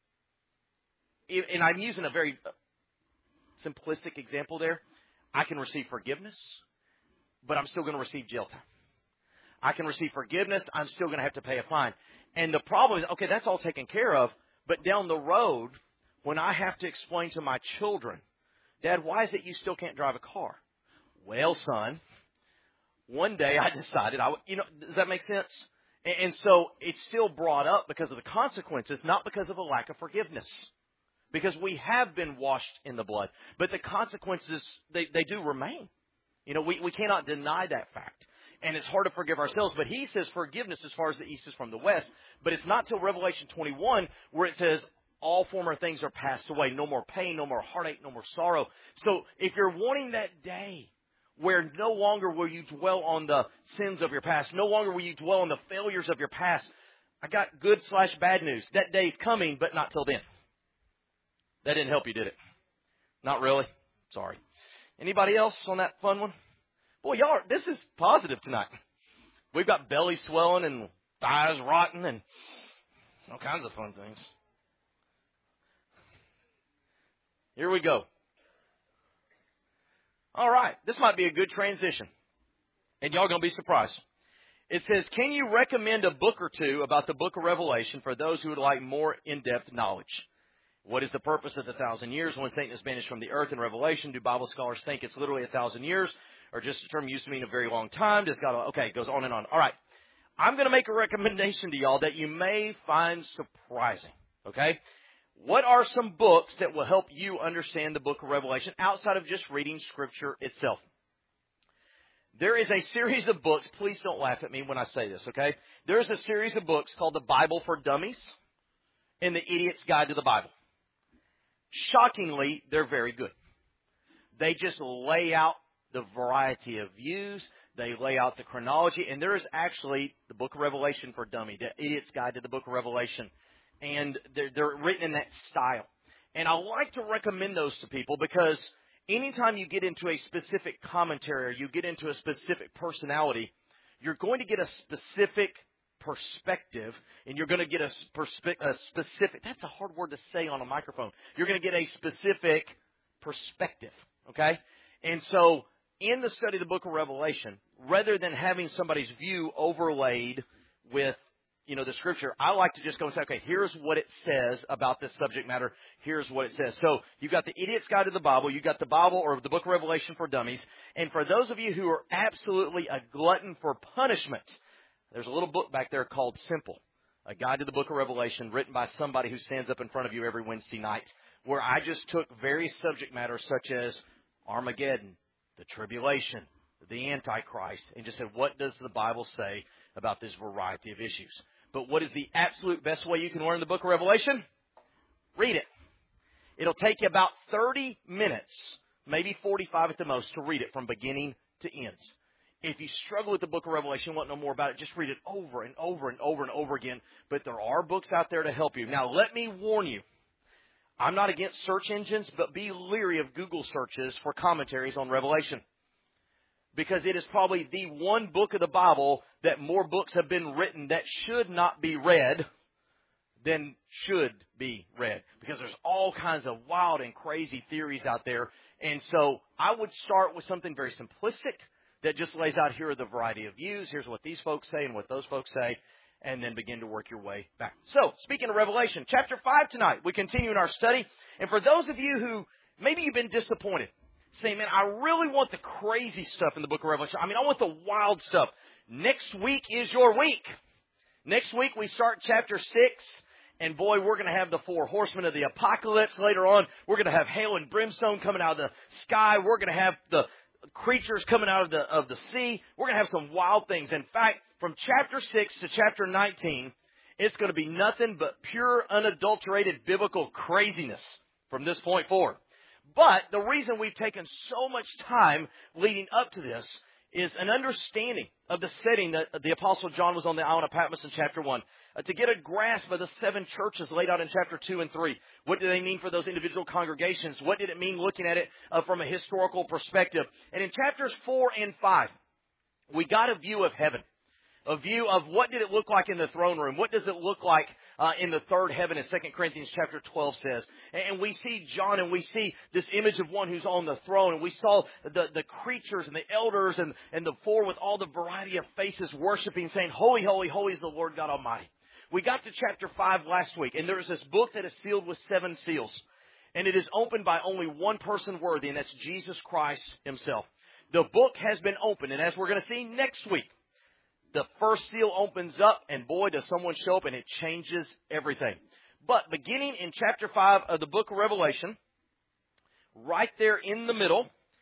and I'm using a very simplistic example there. I can receive forgiveness, but I'm still going to receive jail time. I can receive forgiveness. I'm still going to have to pay a fine. And the problem is, okay, that's all taken care of. But down the road, when I have to explain to my children, Dad, why is it you still can't drive a car? Well, son, one day I decided does that make sense? And so it's still brought up because of the consequences, not because of a lack of forgiveness. Because we have been washed in the blood. But the consequences, they do remain. You know, we cannot deny that fact. And it's hard to forgive ourselves. But He says forgiveness as far as the east is from the west. But it's not till Revelation 21 where it says all former things are passed away. No more pain, no more heartache, no more sorrow. So if you're wanting that day where no longer will you dwell on the sins of your past, no longer will you dwell on the failures of your past, I got good/bad news. That day's coming, but not till then. That didn't help you, did it? Not really? Sorry. Anybody else on that fun one? Boy, this is positive tonight. We've got belly swelling and thighs rotting and all kinds of fun things. Here we go. All right. This might be a good transition. And y'all going to be surprised. It says, can you recommend a book or two about the book of Revelation for those who would like more in-depth knowledge? What is the purpose of the 1,000 years? When Satan is banished from the earth in Revelation, do Bible scholars think it's literally 1,000 years? Or just a term used to mean a very long time? It goes on and on. All right. I'm going to make a recommendation to y'all that you may find surprising. Okay? What are some books that will help you understand the book of Revelation outside of just reading Scripture itself? There is a series of books. Please don't laugh at me when I say this, okay? There's a series of books called The Bible for Dummies and The Idiot's Guide to the Bible. Shockingly, they're very good. They just lay out the variety of views. They lay out the chronology. And there is actually the book of Revelation for Dummies, The Idiot's Guide to the Book of Revelation. And they're written in that style. And I like to recommend those to people because anytime you get into a specific commentary or you get into a specific personality, you're going to get a specific perspective, and you're going to get a specific, that's a hard word to say on a microphone. You're going to get a specific perspective, okay? And so in the study of the book of Revelation, rather than having somebody's view overlaid with the Scripture, I like to just go and say, okay, here's what it says about this subject matter. Here's what it says. So you've got the Idiot's Guide to the Bible. You've got the Bible or the Book of Revelation for Dummies. And for those of you who are absolutely a glutton for punishment, there's a little book back there called Simple, a guide to the book of Revelation written by somebody who stands up in front of you every Wednesday night, where I just took various subject matters such as Armageddon, the tribulation, the Antichrist, and just said, what does the Bible say about this variety of issues? But what is the absolute best way you can learn the book of Revelation? Read it. It'll take you about 30 minutes, maybe 45 at the most, to read it from beginning to end. If you struggle with the book of Revelation, want to know more about it, just read it over and over and over and over again. But there are books out there to help you. Now, let me warn you. I'm not against search engines, but be leery of Google searches for commentaries on Revelation. Because it is probably the one book of the Bible that more books have been written that should not be read than should be read. Because there's all kinds of wild and crazy theories out there. And so I would start with something very simplistic that just lays out, here are the variety of views, here's what these folks say and what those folks say, and then begin to work your way back. So, speaking of Revelation, chapter 5 tonight, we continue in our study. And for those of you who, maybe you've been disappointed, saying, man, I really want the crazy stuff in the book of Revelation. I mean, I want the wild stuff. Next week is your week. Next week we start chapter 6. And boy, we're going to have the 4 horsemen of the apocalypse later on. We're going to have hail and brimstone coming out of the sky. We're going to have the creatures coming out of the sea. We're going to have some wild things. In fact, from chapter 6 to chapter 19, it's going to be nothing but pure, unadulterated biblical craziness from this point forward. But the reason we've taken so much time leading up to this is an understanding of the setting that the Apostle John was on the island of Patmos in chapter 1. To get a grasp of the 7 churches laid out in chapter 2 and 3. What do they mean for those individual congregations? What did it mean looking at it from a historical perspective? And in chapters 4 and 5, we got a view of heaven. A view of what did it look like in the throne room? What does it look like in the third heaven, as 2 Corinthians chapter 12 says? And we see John, and we see this image of one who's on the throne. And we saw the creatures and the elders and the 4 with all the variety of faces worshiping, saying, Holy, holy, holy is the Lord God Almighty. We got to chapter 5 last week, and there is this book that is sealed with 7 seals. And it is opened by only one person worthy, and that's Jesus Christ himself. The book has been opened, and as we're going to see next week, the first seal opens up, and boy, does someone show up, and it changes everything. But beginning in chapter 5 of the book of Revelation, right there in the middle,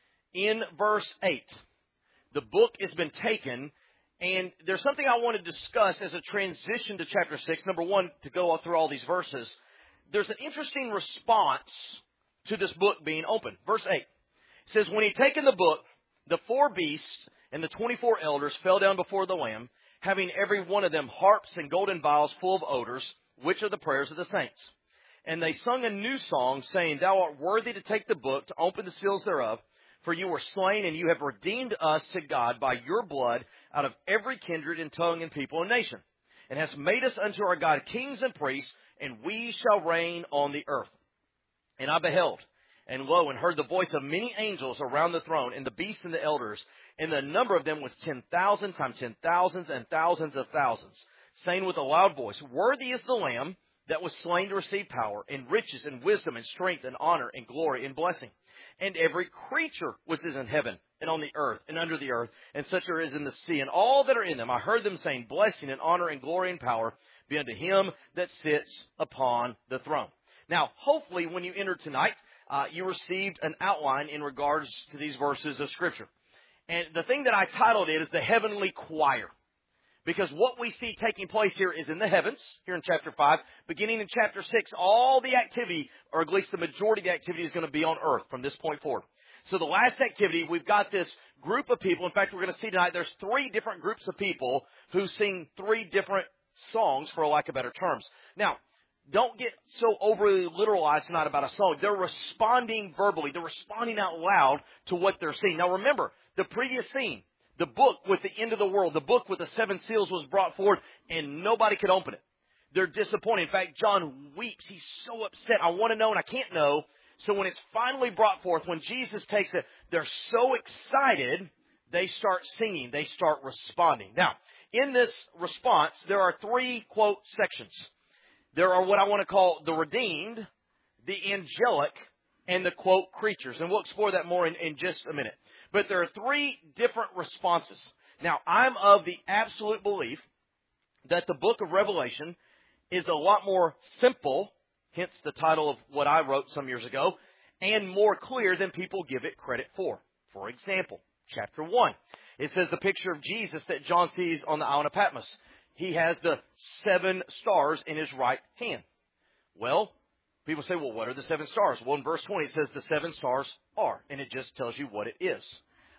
in verse 8, the book has been taken. And there's something I want to discuss as a transition to chapter 6. Number one, to go through all these verses. There's an interesting response to this book being opened. Verse 8 says, when he'd taken the book, the 4 beasts and the 24 elders fell down before the Lamb, having every one of them harps and golden vials full of odors, which are the prayers of the saints. And they sung a new song, saying, Thou art worthy to take the book, to open the seals thereof. For you were slain, and you have redeemed us to God by your blood out of every kindred and tongue and people and nation, and hast made us unto our God kings and priests, and we shall reign on the earth. And I beheld, and lo, and heard the voice of many angels around the throne, and the beasts and the elders, and the number of them was 10,000 times 10,000s and thousands of thousands, saying with a loud voice, Worthy is the Lamb that was slain to receive power, and riches, and wisdom, and strength, and honor, and glory, and blessing. And every creature which is in heaven, and on the earth, and under the earth, and such are is in the sea, and all that are in them, I heard them saying, Blessing, and honor, and glory, and power be unto him that sits upon the throne. Now, hopefully, when you entered tonight, you received an outline in regards to these verses of Scripture. And the thing that I titled it is the heavenly choir. Because what we see taking place here is in the heavens, here in chapter 5. Beginning in chapter 6, all the activity, or at least the majority of the activity, is going to be on earth from this point forward. So the last activity, we've got this group of people. In fact, we're going to see tonight there's 3 different groups of people who sing 3 different songs, for lack of better terms. Now, don't get so overly literalized tonight about a song. They're responding verbally. They're responding out loud to what they're seeing. Now remember, the previous scene, the book with the end of the world, the book with the 7 seals was brought forward, and nobody could open it. They're disappointed. In fact, John weeps. He's so upset. I want to know, and I can't know. So when it's finally brought forth, when Jesus takes it, they're so excited, they start singing. They start responding. Now, in this response, there are 3, quote, sections. There are what I want to call the redeemed, the angelic, and the, quote, creatures. And we'll explore that more in just a minute. But there are 3 different responses. Now, I'm of the absolute belief that the book of Revelation is a lot more simple, hence the title of what I wrote some years ago, and more clear than people give it credit for. For example, chapter 1. It says the picture of Jesus that John sees on the island of Patmos. He has the 7 stars in his right hand. Well, people say, well, what are the 7 stars? Well, in verse 20, it says the 7 stars are, and it just tells you what it is.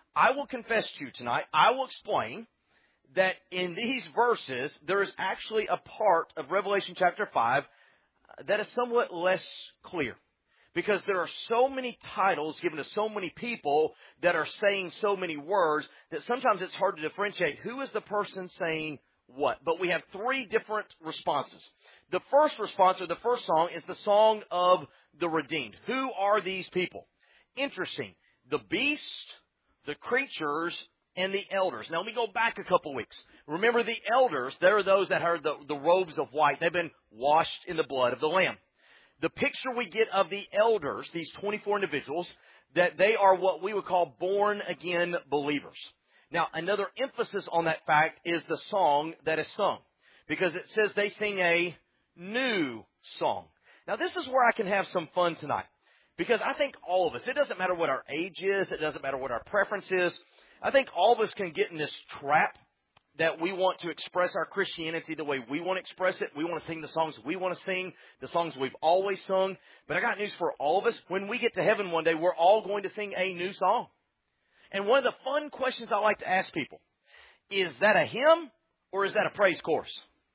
I will confess to you tonight, I will explain that in these verses, there is actually a part of Revelation chapter 5 that is somewhat less clear. Because there are so many titles given to so many people that are saying so many words that sometimes it's hard to differentiate who is the person saying what. But we have three different responses. The first response, or the first song, is the song of the redeemed. Who are these people? Interesting. The beast, the creatures, and the elders. Now, let me go back a couple weeks. Remember, the elders, they're those that are the robes of white. They've been washed in the blood of the Lamb. The picture we get of the elders, these 24 individuals, that they are what we would call born-again believers. Now, another emphasis on that fact is the song that is sung, because it says they sing a new song. Now, this is where I can have some fun tonight, because I think all of us, it doesn't matter what our age is, it doesn't matter what our preference is, I think all of us can get in this trap that we want to express our Christianity the way we want to express it. We want to sing the songs we want to sing, the songs we've always sung. But I got news for all of us. When we get to heaven one day, we're all going to sing a new song. And one of the fun questions I like to ask people, is that a hymn or is that a praise chorus?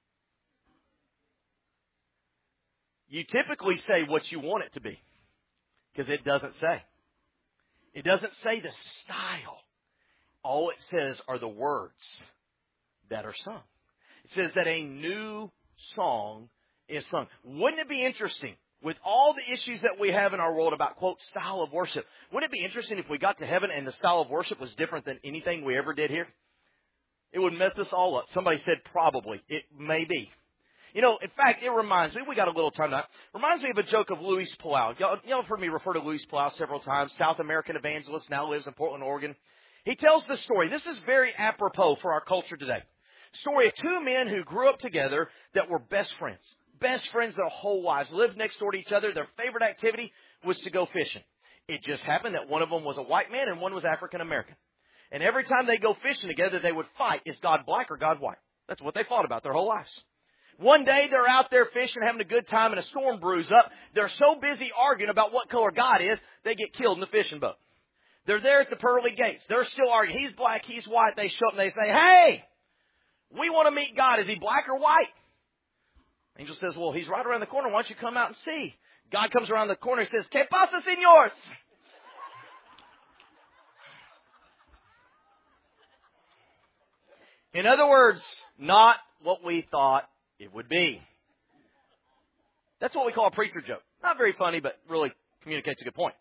You typically say what you want it to be, because it doesn't say. It doesn't say the style. All it says are the words that are sung. It says that a new song is sung. Wouldn't it be interesting, with all the issues that we have in our world about, quote, style of worship, wouldn't it be interesting if we got to heaven and the style of worship was different than anything we ever did here? It would mess us all up. Somebody said probably. It may be. You know, in fact, it reminds me, we got a little time now, reminds me of a joke of Luis Palau. Y'all have heard me refer to Luis Palau several times, South American evangelist, now lives in Portland, Oregon. He tells this story. This is very apropos for our culture today. Story of two men who grew up together that were best friends. Best friends their whole lives. Lived next door to each other. Their favorite activity was to go fishing. It just happened that one of them was a white man and one was African American. And every time they go fishing together, they would fight. Is God black or God white? That's what they fought about their whole lives. One day they're out there fishing, having a good time, and a storm brews up. They're so busy arguing about what color God is, they get killed in the fishing boat. They're there at the pearly gates. They're still arguing. He's black, he's white. They show up and they say, hey, we want to meet God. Is he black or white? Angel says, well, he's right around the corner. Why don't you come out and see? God comes around the corner and says, ¿Qué pasa, señores? In other words, not what we thought it would be. That's what we call a preacher joke. Not very funny, but really communicates a good point.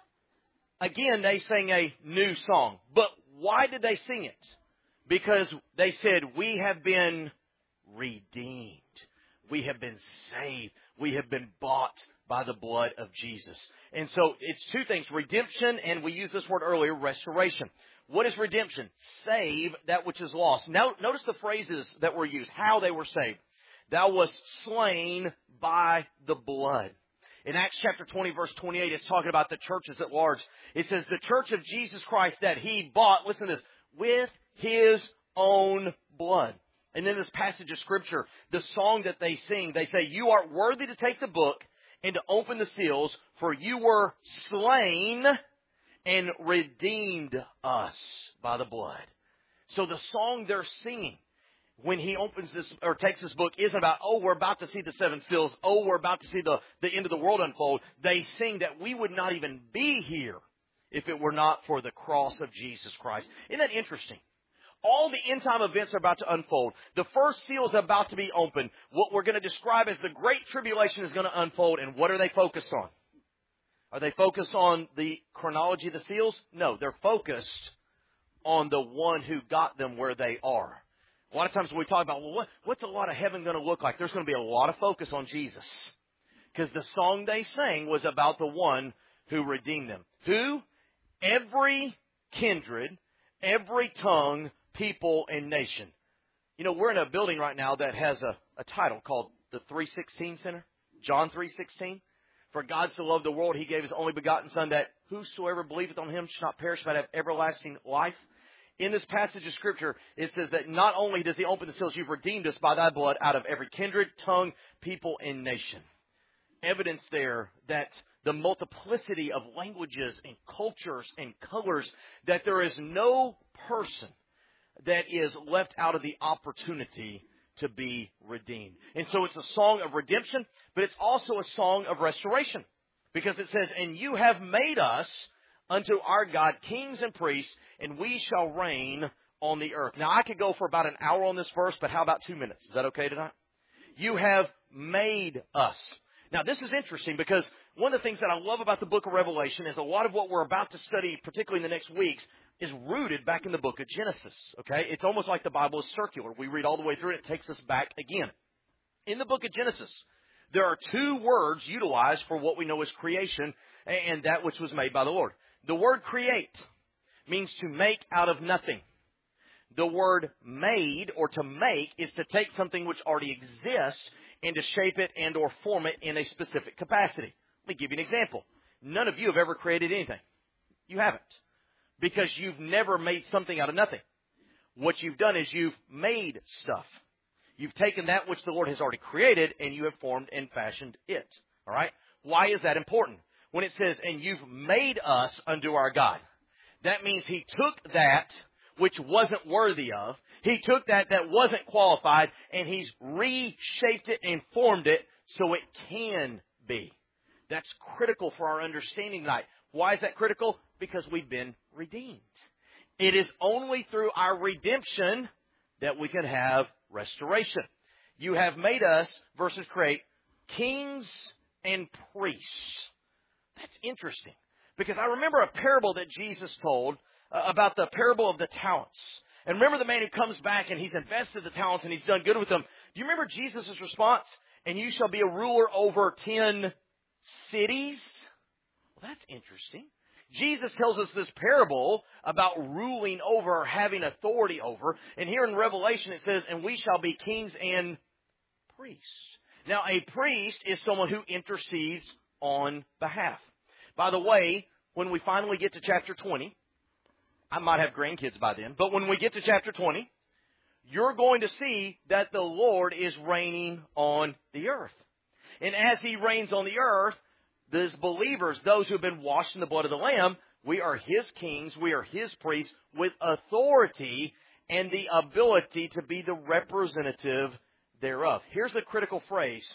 Again, they sang a new song. But why did they sing it? Because they said, we have been redeemed. We have been saved. We have been bought by the blood of Jesus. And so it's two things, redemption, and we used this word earlier, restoration. What is redemption? Save that which is lost. Now, notice the phrases that were used, how they were saved. Thou wast slain by the blood. In Acts chapter 20, verse 28, it's talking about the churches at large. It says, the church of Jesus Christ that he bought, listen to this, with his own blood. And then this passage of Scripture, the song that they sing, they say, you are worthy to take the book and to open the seals, for you were slain and redeemed us by the blood. So the song they're singing when he opens this or takes this book isn't about, oh, we're about to see the seven seals. Oh, we're about to see the end of the world unfold. They sing that we would not even be here if it were not for the cross of Jesus Christ. Isn't that interesting? All the end time events are about to unfold. The first seal is about to be opened. What we're going to describe as the Great Tribulation is going to unfold. And what are they focused on? Are they focused on the chronology of the seals? No, they're focused on the one who got them where they are. A lot of times when we talk about, well, what's a lot of heaven going to look like? There's going to be a lot of focus on Jesus. Because the song they sang was about the one who redeemed them. Who? Every kindred, every tongue, people, and nation. You know, we're in a building right now that has a title called the 3:16 Center. John 3:16. For God so loved the world, he gave his only begotten Son, that whosoever believeth on him shall not perish, but have everlasting life. In this passage of Scripture, it says that not only does he open the seals, you've redeemed us by thy blood out of every kindred, tongue, people, and nation. Evidence there that the multiplicity of languages and cultures and colors, that there is no person that is left out of the opportunity to be redeemed. And so it's a song of redemption, but it's also a song of restoration. Because it says, and you have made us unto our God kings and priests, and we shall reign on the earth. Now, I could go for about an hour on this verse, but how about 2 minutes? Is that okay tonight? You have made us. Now, this is interesting because one of the things that I love about the book of Revelation is a lot of what we're about to study, particularly in the next weeks, is rooted back in the book of Genesis. Okay? It's almost like the Bible is circular. We read all the way through it. It takes us back again. In the book of Genesis, there are two words utilized for what we know as creation and that which was made by the Lord. The word create means to make out of nothing. The word made or to make is to take something which already exists and to shape it and or form it in a specific capacity. Let me give you an example. None of you have ever created anything. You haven't. Because you've never made something out of nothing. What you've done is you've made stuff. You've taken that which the Lord has already created and you have formed and fashioned it. All right? Why is that important? When it says, and you've made us unto our God, that means He took that which wasn't worthy of. He took that wasn't qualified, and He's reshaped it and formed it so it can be. That's critical for our understanding tonight. Why is that critical? Because we've been redeemed. It is only through our redemption that we can have restoration. You have made us, versus create, kings and priests. That's interesting. Because I remember a parable that Jesus told about the parable of the talents. And remember the man who comes back and he's invested the talents and he's done good with them. Do you remember Jesus' response? And you shall be a ruler over 10 cities. Well, that's interesting. Jesus tells us this parable about ruling over, or having authority over. And here in Revelation it says, and we shall be kings and priests. Now, a priest is someone who intercedes on behalf. By the way, when we finally get to chapter 20, I might have grandkids by then, but when we get to chapter 20, you're going to see that the Lord is reigning on the earth. And as He reigns on the earth, those believers, those who have been washed in the blood of the Lamb, we are His kings, we are His priests with authority and the ability to be the representative thereof. Here's the critical phrase,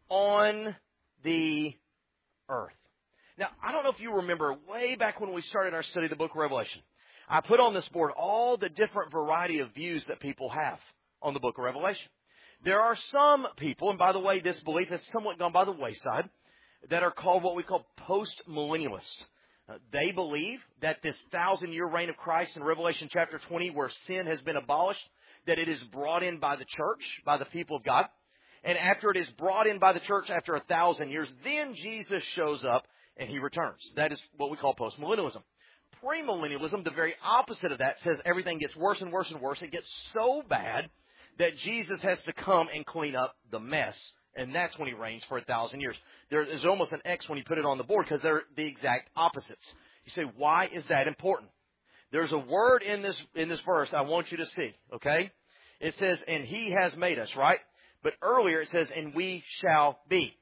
on the earth. Now, I don't know if you remember way back when we started our study of the book of Revelation, I put on this board all the different variety of views that people have on the book of Revelation. There are some people, and by the way, this belief has somewhat gone by the wayside, that are called what we call post-millennialists. They believe that this 1,000-year reign of Christ in Revelation chapter 20, where sin has been abolished, that it is brought in by the church, by the people of God. And after it is brought in by the church after 1,000 years, then Jesus shows up and He returns. That is what we call post-millennialism. Premillennialism, the very opposite of that, says everything gets worse and worse and worse. It gets so bad that Jesus has to come and clean up the mess. And that's when He reigns for 1,000 years. There is almost an X when you put it on the board because they're the exact opposites. You say, why is that important? There's a word in this verse I want you to see, okay? It says, and He has made us, right? But earlier it says, and we shall be.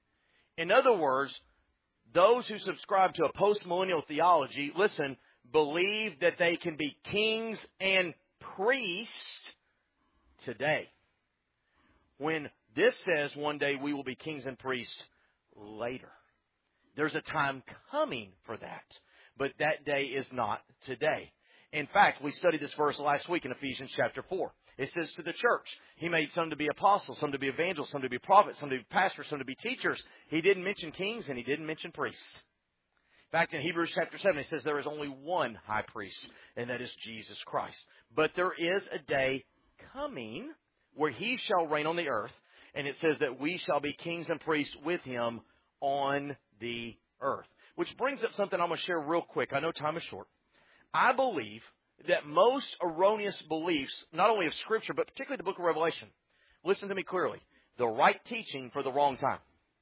In other words, those who subscribe to a postmillennial theology, listen, believe that they can be kings and priests today. When this says one day we will be kings and priests later. There's a time coming for that, but that day is not today. In fact, we studied this verse last week in Ephesians chapter 4. It says to the church, He made some to be apostles, some to be evangelists, some to be prophets, some to be pastors, some to be teachers. He didn't mention kings and He didn't mention priests. In fact, in Hebrews chapter 7, it says there is only one high priest, and that is Jesus Christ. But there is a day coming where He shall reign on the earth, and it says that we shall be kings and priests with Him on the earth. Which brings up something I'm going to share real quick. I know time is short. I believe that most erroneous beliefs, not only of Scripture, but particularly the book of Revelation, listen to me clearly, the right teaching for the wrong time.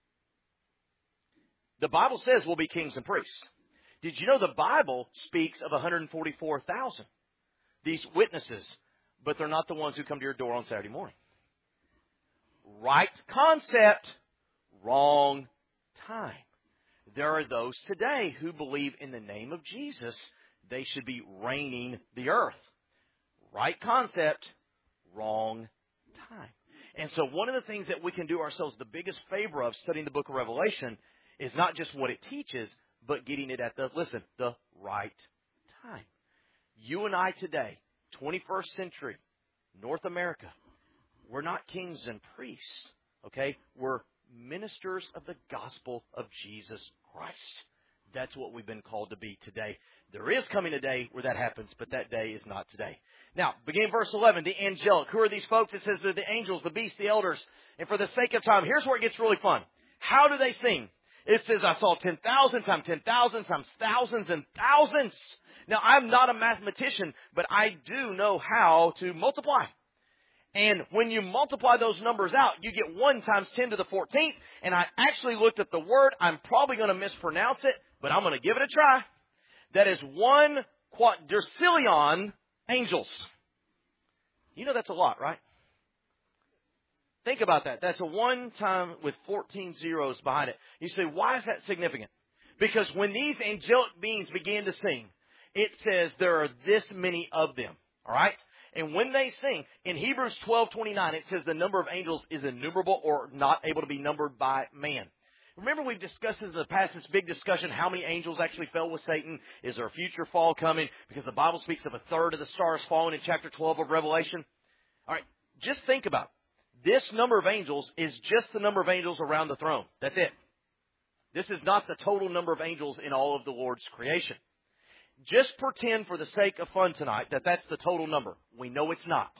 The Bible says we'll be kings and priests. Did you know the Bible speaks of 144,000, these witnesses, but they're not the ones who come to your door on Saturday morning. Right concept, wrong time. There are those today who believe in the name of Jesus, they should be reigning the earth. Right concept, wrong time. And so one of the things that we can do ourselves the biggest favor of studying the book of Revelation is not just what it teaches, but getting it at the right time. You and I today, 21st century, North America, we're not kings and priests, okay? We're ministers of the gospel of Jesus Christ. That's what we've been called to be today. There is coming a day where that happens, but that day is not today. Now, beginning verse 11, the angelic. Who are these folks? It says they're the angels, the beasts, the elders. And for the sake of time, here's where it gets really fun. How do they sing? It says, I saw 10,000 times 10,000 times thousands and thousands. Now, I'm not a mathematician, but I do know how to multiply. And when you multiply those numbers out, you get 1 times 10 to the 14th. And I actually looked at the word. I'm probably going to mispronounce it, but I'm going to give it a try. That is 1 quadrillion angels. You know that's a lot, right? Think about that. That's a 1 time with 14 zeros behind it. You say, why is that significant? Because when these angelic beings began to sing, it says there are this many of them. All right? And when they sing, in Hebrews 12:29, it says the number of angels is innumerable or not able to be numbered by man. Remember we've discussed in the past this big discussion how many angels actually fell with Satan. Is there a future fall coming? Because the Bible speaks of 1/3 of the stars falling in chapter 12 of Revelation. All right, just think about it. This number of angels is just the number of angels around the throne. That's it. This is not the total number of angels in all of the Lord's creation. Just pretend for the sake of fun tonight that that's the total number. We know it's not.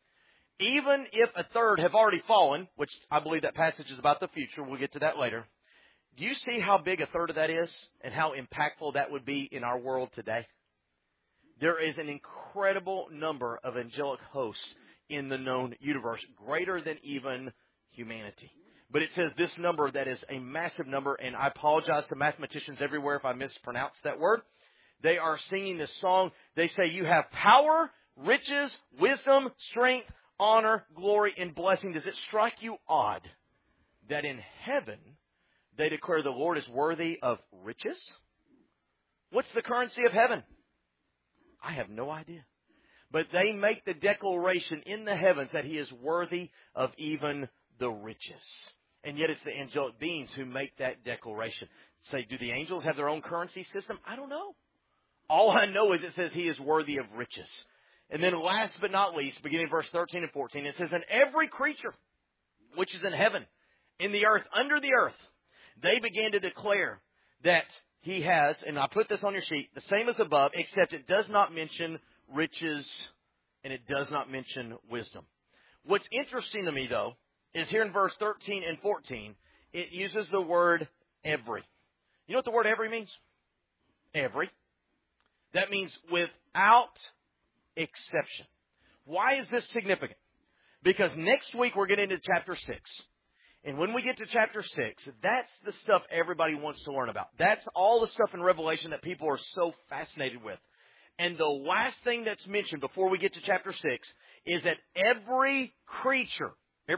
Even if 1/3 have already fallen, which I believe that passage is about the future, we'll get to that later. Do you see how big 1/3 of that is and how impactful that would be in our world today? There is an incredible number of angelic hosts in the known universe, greater than even humanity. But it says this number that is a massive number, and I apologize to mathematicians everywhere if I mispronounce that word. They are singing this song. They say, you have power, riches, wisdom, strength, honor, glory, and blessing. Does it strike you odd that in heaven they declare the Lord is worthy of riches? What's the currency of heaven? I have no idea. But they make the declaration in the heavens that He is worthy of even the riches. And yet it's the angelic beings who make that declaration. Say, do the angels have their own currency system? I don't know. All I know is it says He is worthy of riches. And then last but not least, beginning verse 13 and 14, it says, and every creature which is in heaven, in the earth, under the earth, they began to declare that He has, and I put this on your sheet, the same as above, except it does not mention riches and it does not mention wisdom. What's interesting to me, though, is here in verse 13 and 14, it uses the word every. You know what the word every means? Every. That means without exception. Why is this significant? Because next week we're getting into chapter 6. And when we get to chapter 6, that's the stuff everybody wants to learn about. That's all the stuff in Revelation that people are so fascinated with. And the last thing that's mentioned before we get to chapter 6 is that every creature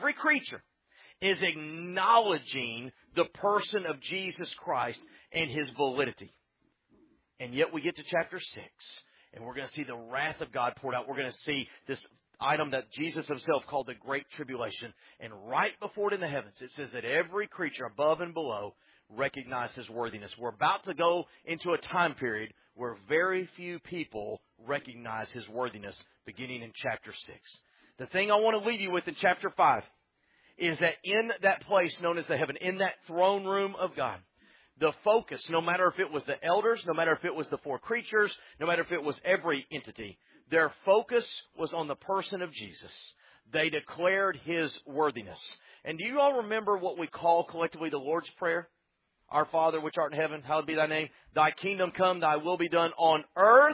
is acknowledging the person of Jesus Christ and His validity. And yet we get to chapter 6, and we're going to see the wrath of God poured out. We're going to see this item that Jesus Himself called the Great Tribulation. And right before it in the heavens, it says that every creature above and below recognize His worthiness. We're about to go into a time period where very few people recognize His worthiness, beginning in chapter 6. The thing I want to leave you with in chapter 5 is that in that place known as the heaven, in that throne room of God, the focus, no matter if it was the elders, no matter if it was the 4 creatures, no matter if it was every entity, their focus was on the person of Jesus. They declared His worthiness. And do you all remember what we call collectively the Lord's Prayer? Our Father, which art in heaven, hallowed be Thy name. Thy kingdom come, Thy will be done on earth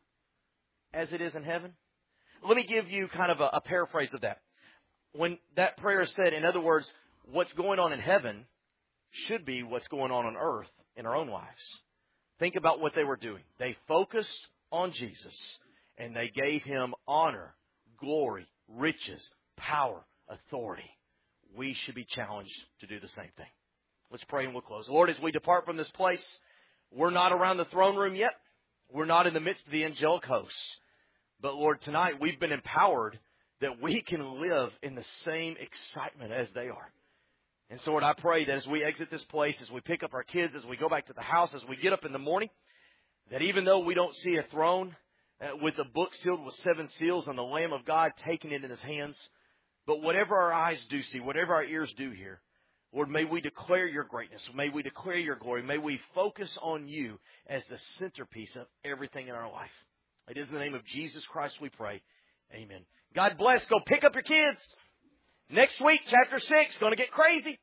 as it is in heaven. Let me give you kind of a paraphrase of that. When that prayer is said, in other words, what's going on in heaven should be what's going on earth in our own lives. Think about what they were doing. They focused on Jesus, and they gave Him honor, glory, riches, power, authority. We should be challenged to do the same thing. Let's pray and we'll close. Lord, as we depart from this place, we're not around the throne room yet. We're not in the midst of the angelic hosts. But Lord, tonight we've been empowered that we can live in the same excitement as they are. And so, Lord, I pray that as we exit this place, as we pick up our kids, as we go back to the house, as we get up in the morning, that even though we don't see a throne with a book sealed with 7 seals and the Lamb of God taking it in His hands, but whatever our eyes do see, whatever our ears do hear, Lord, may we declare Your greatness. May we declare Your glory. May we focus on You as the centerpiece of everything in our life. It is in the name of Jesus Christ we pray. Amen. God bless. Go pick up your kids. Next week, chapter 6, going to get crazy.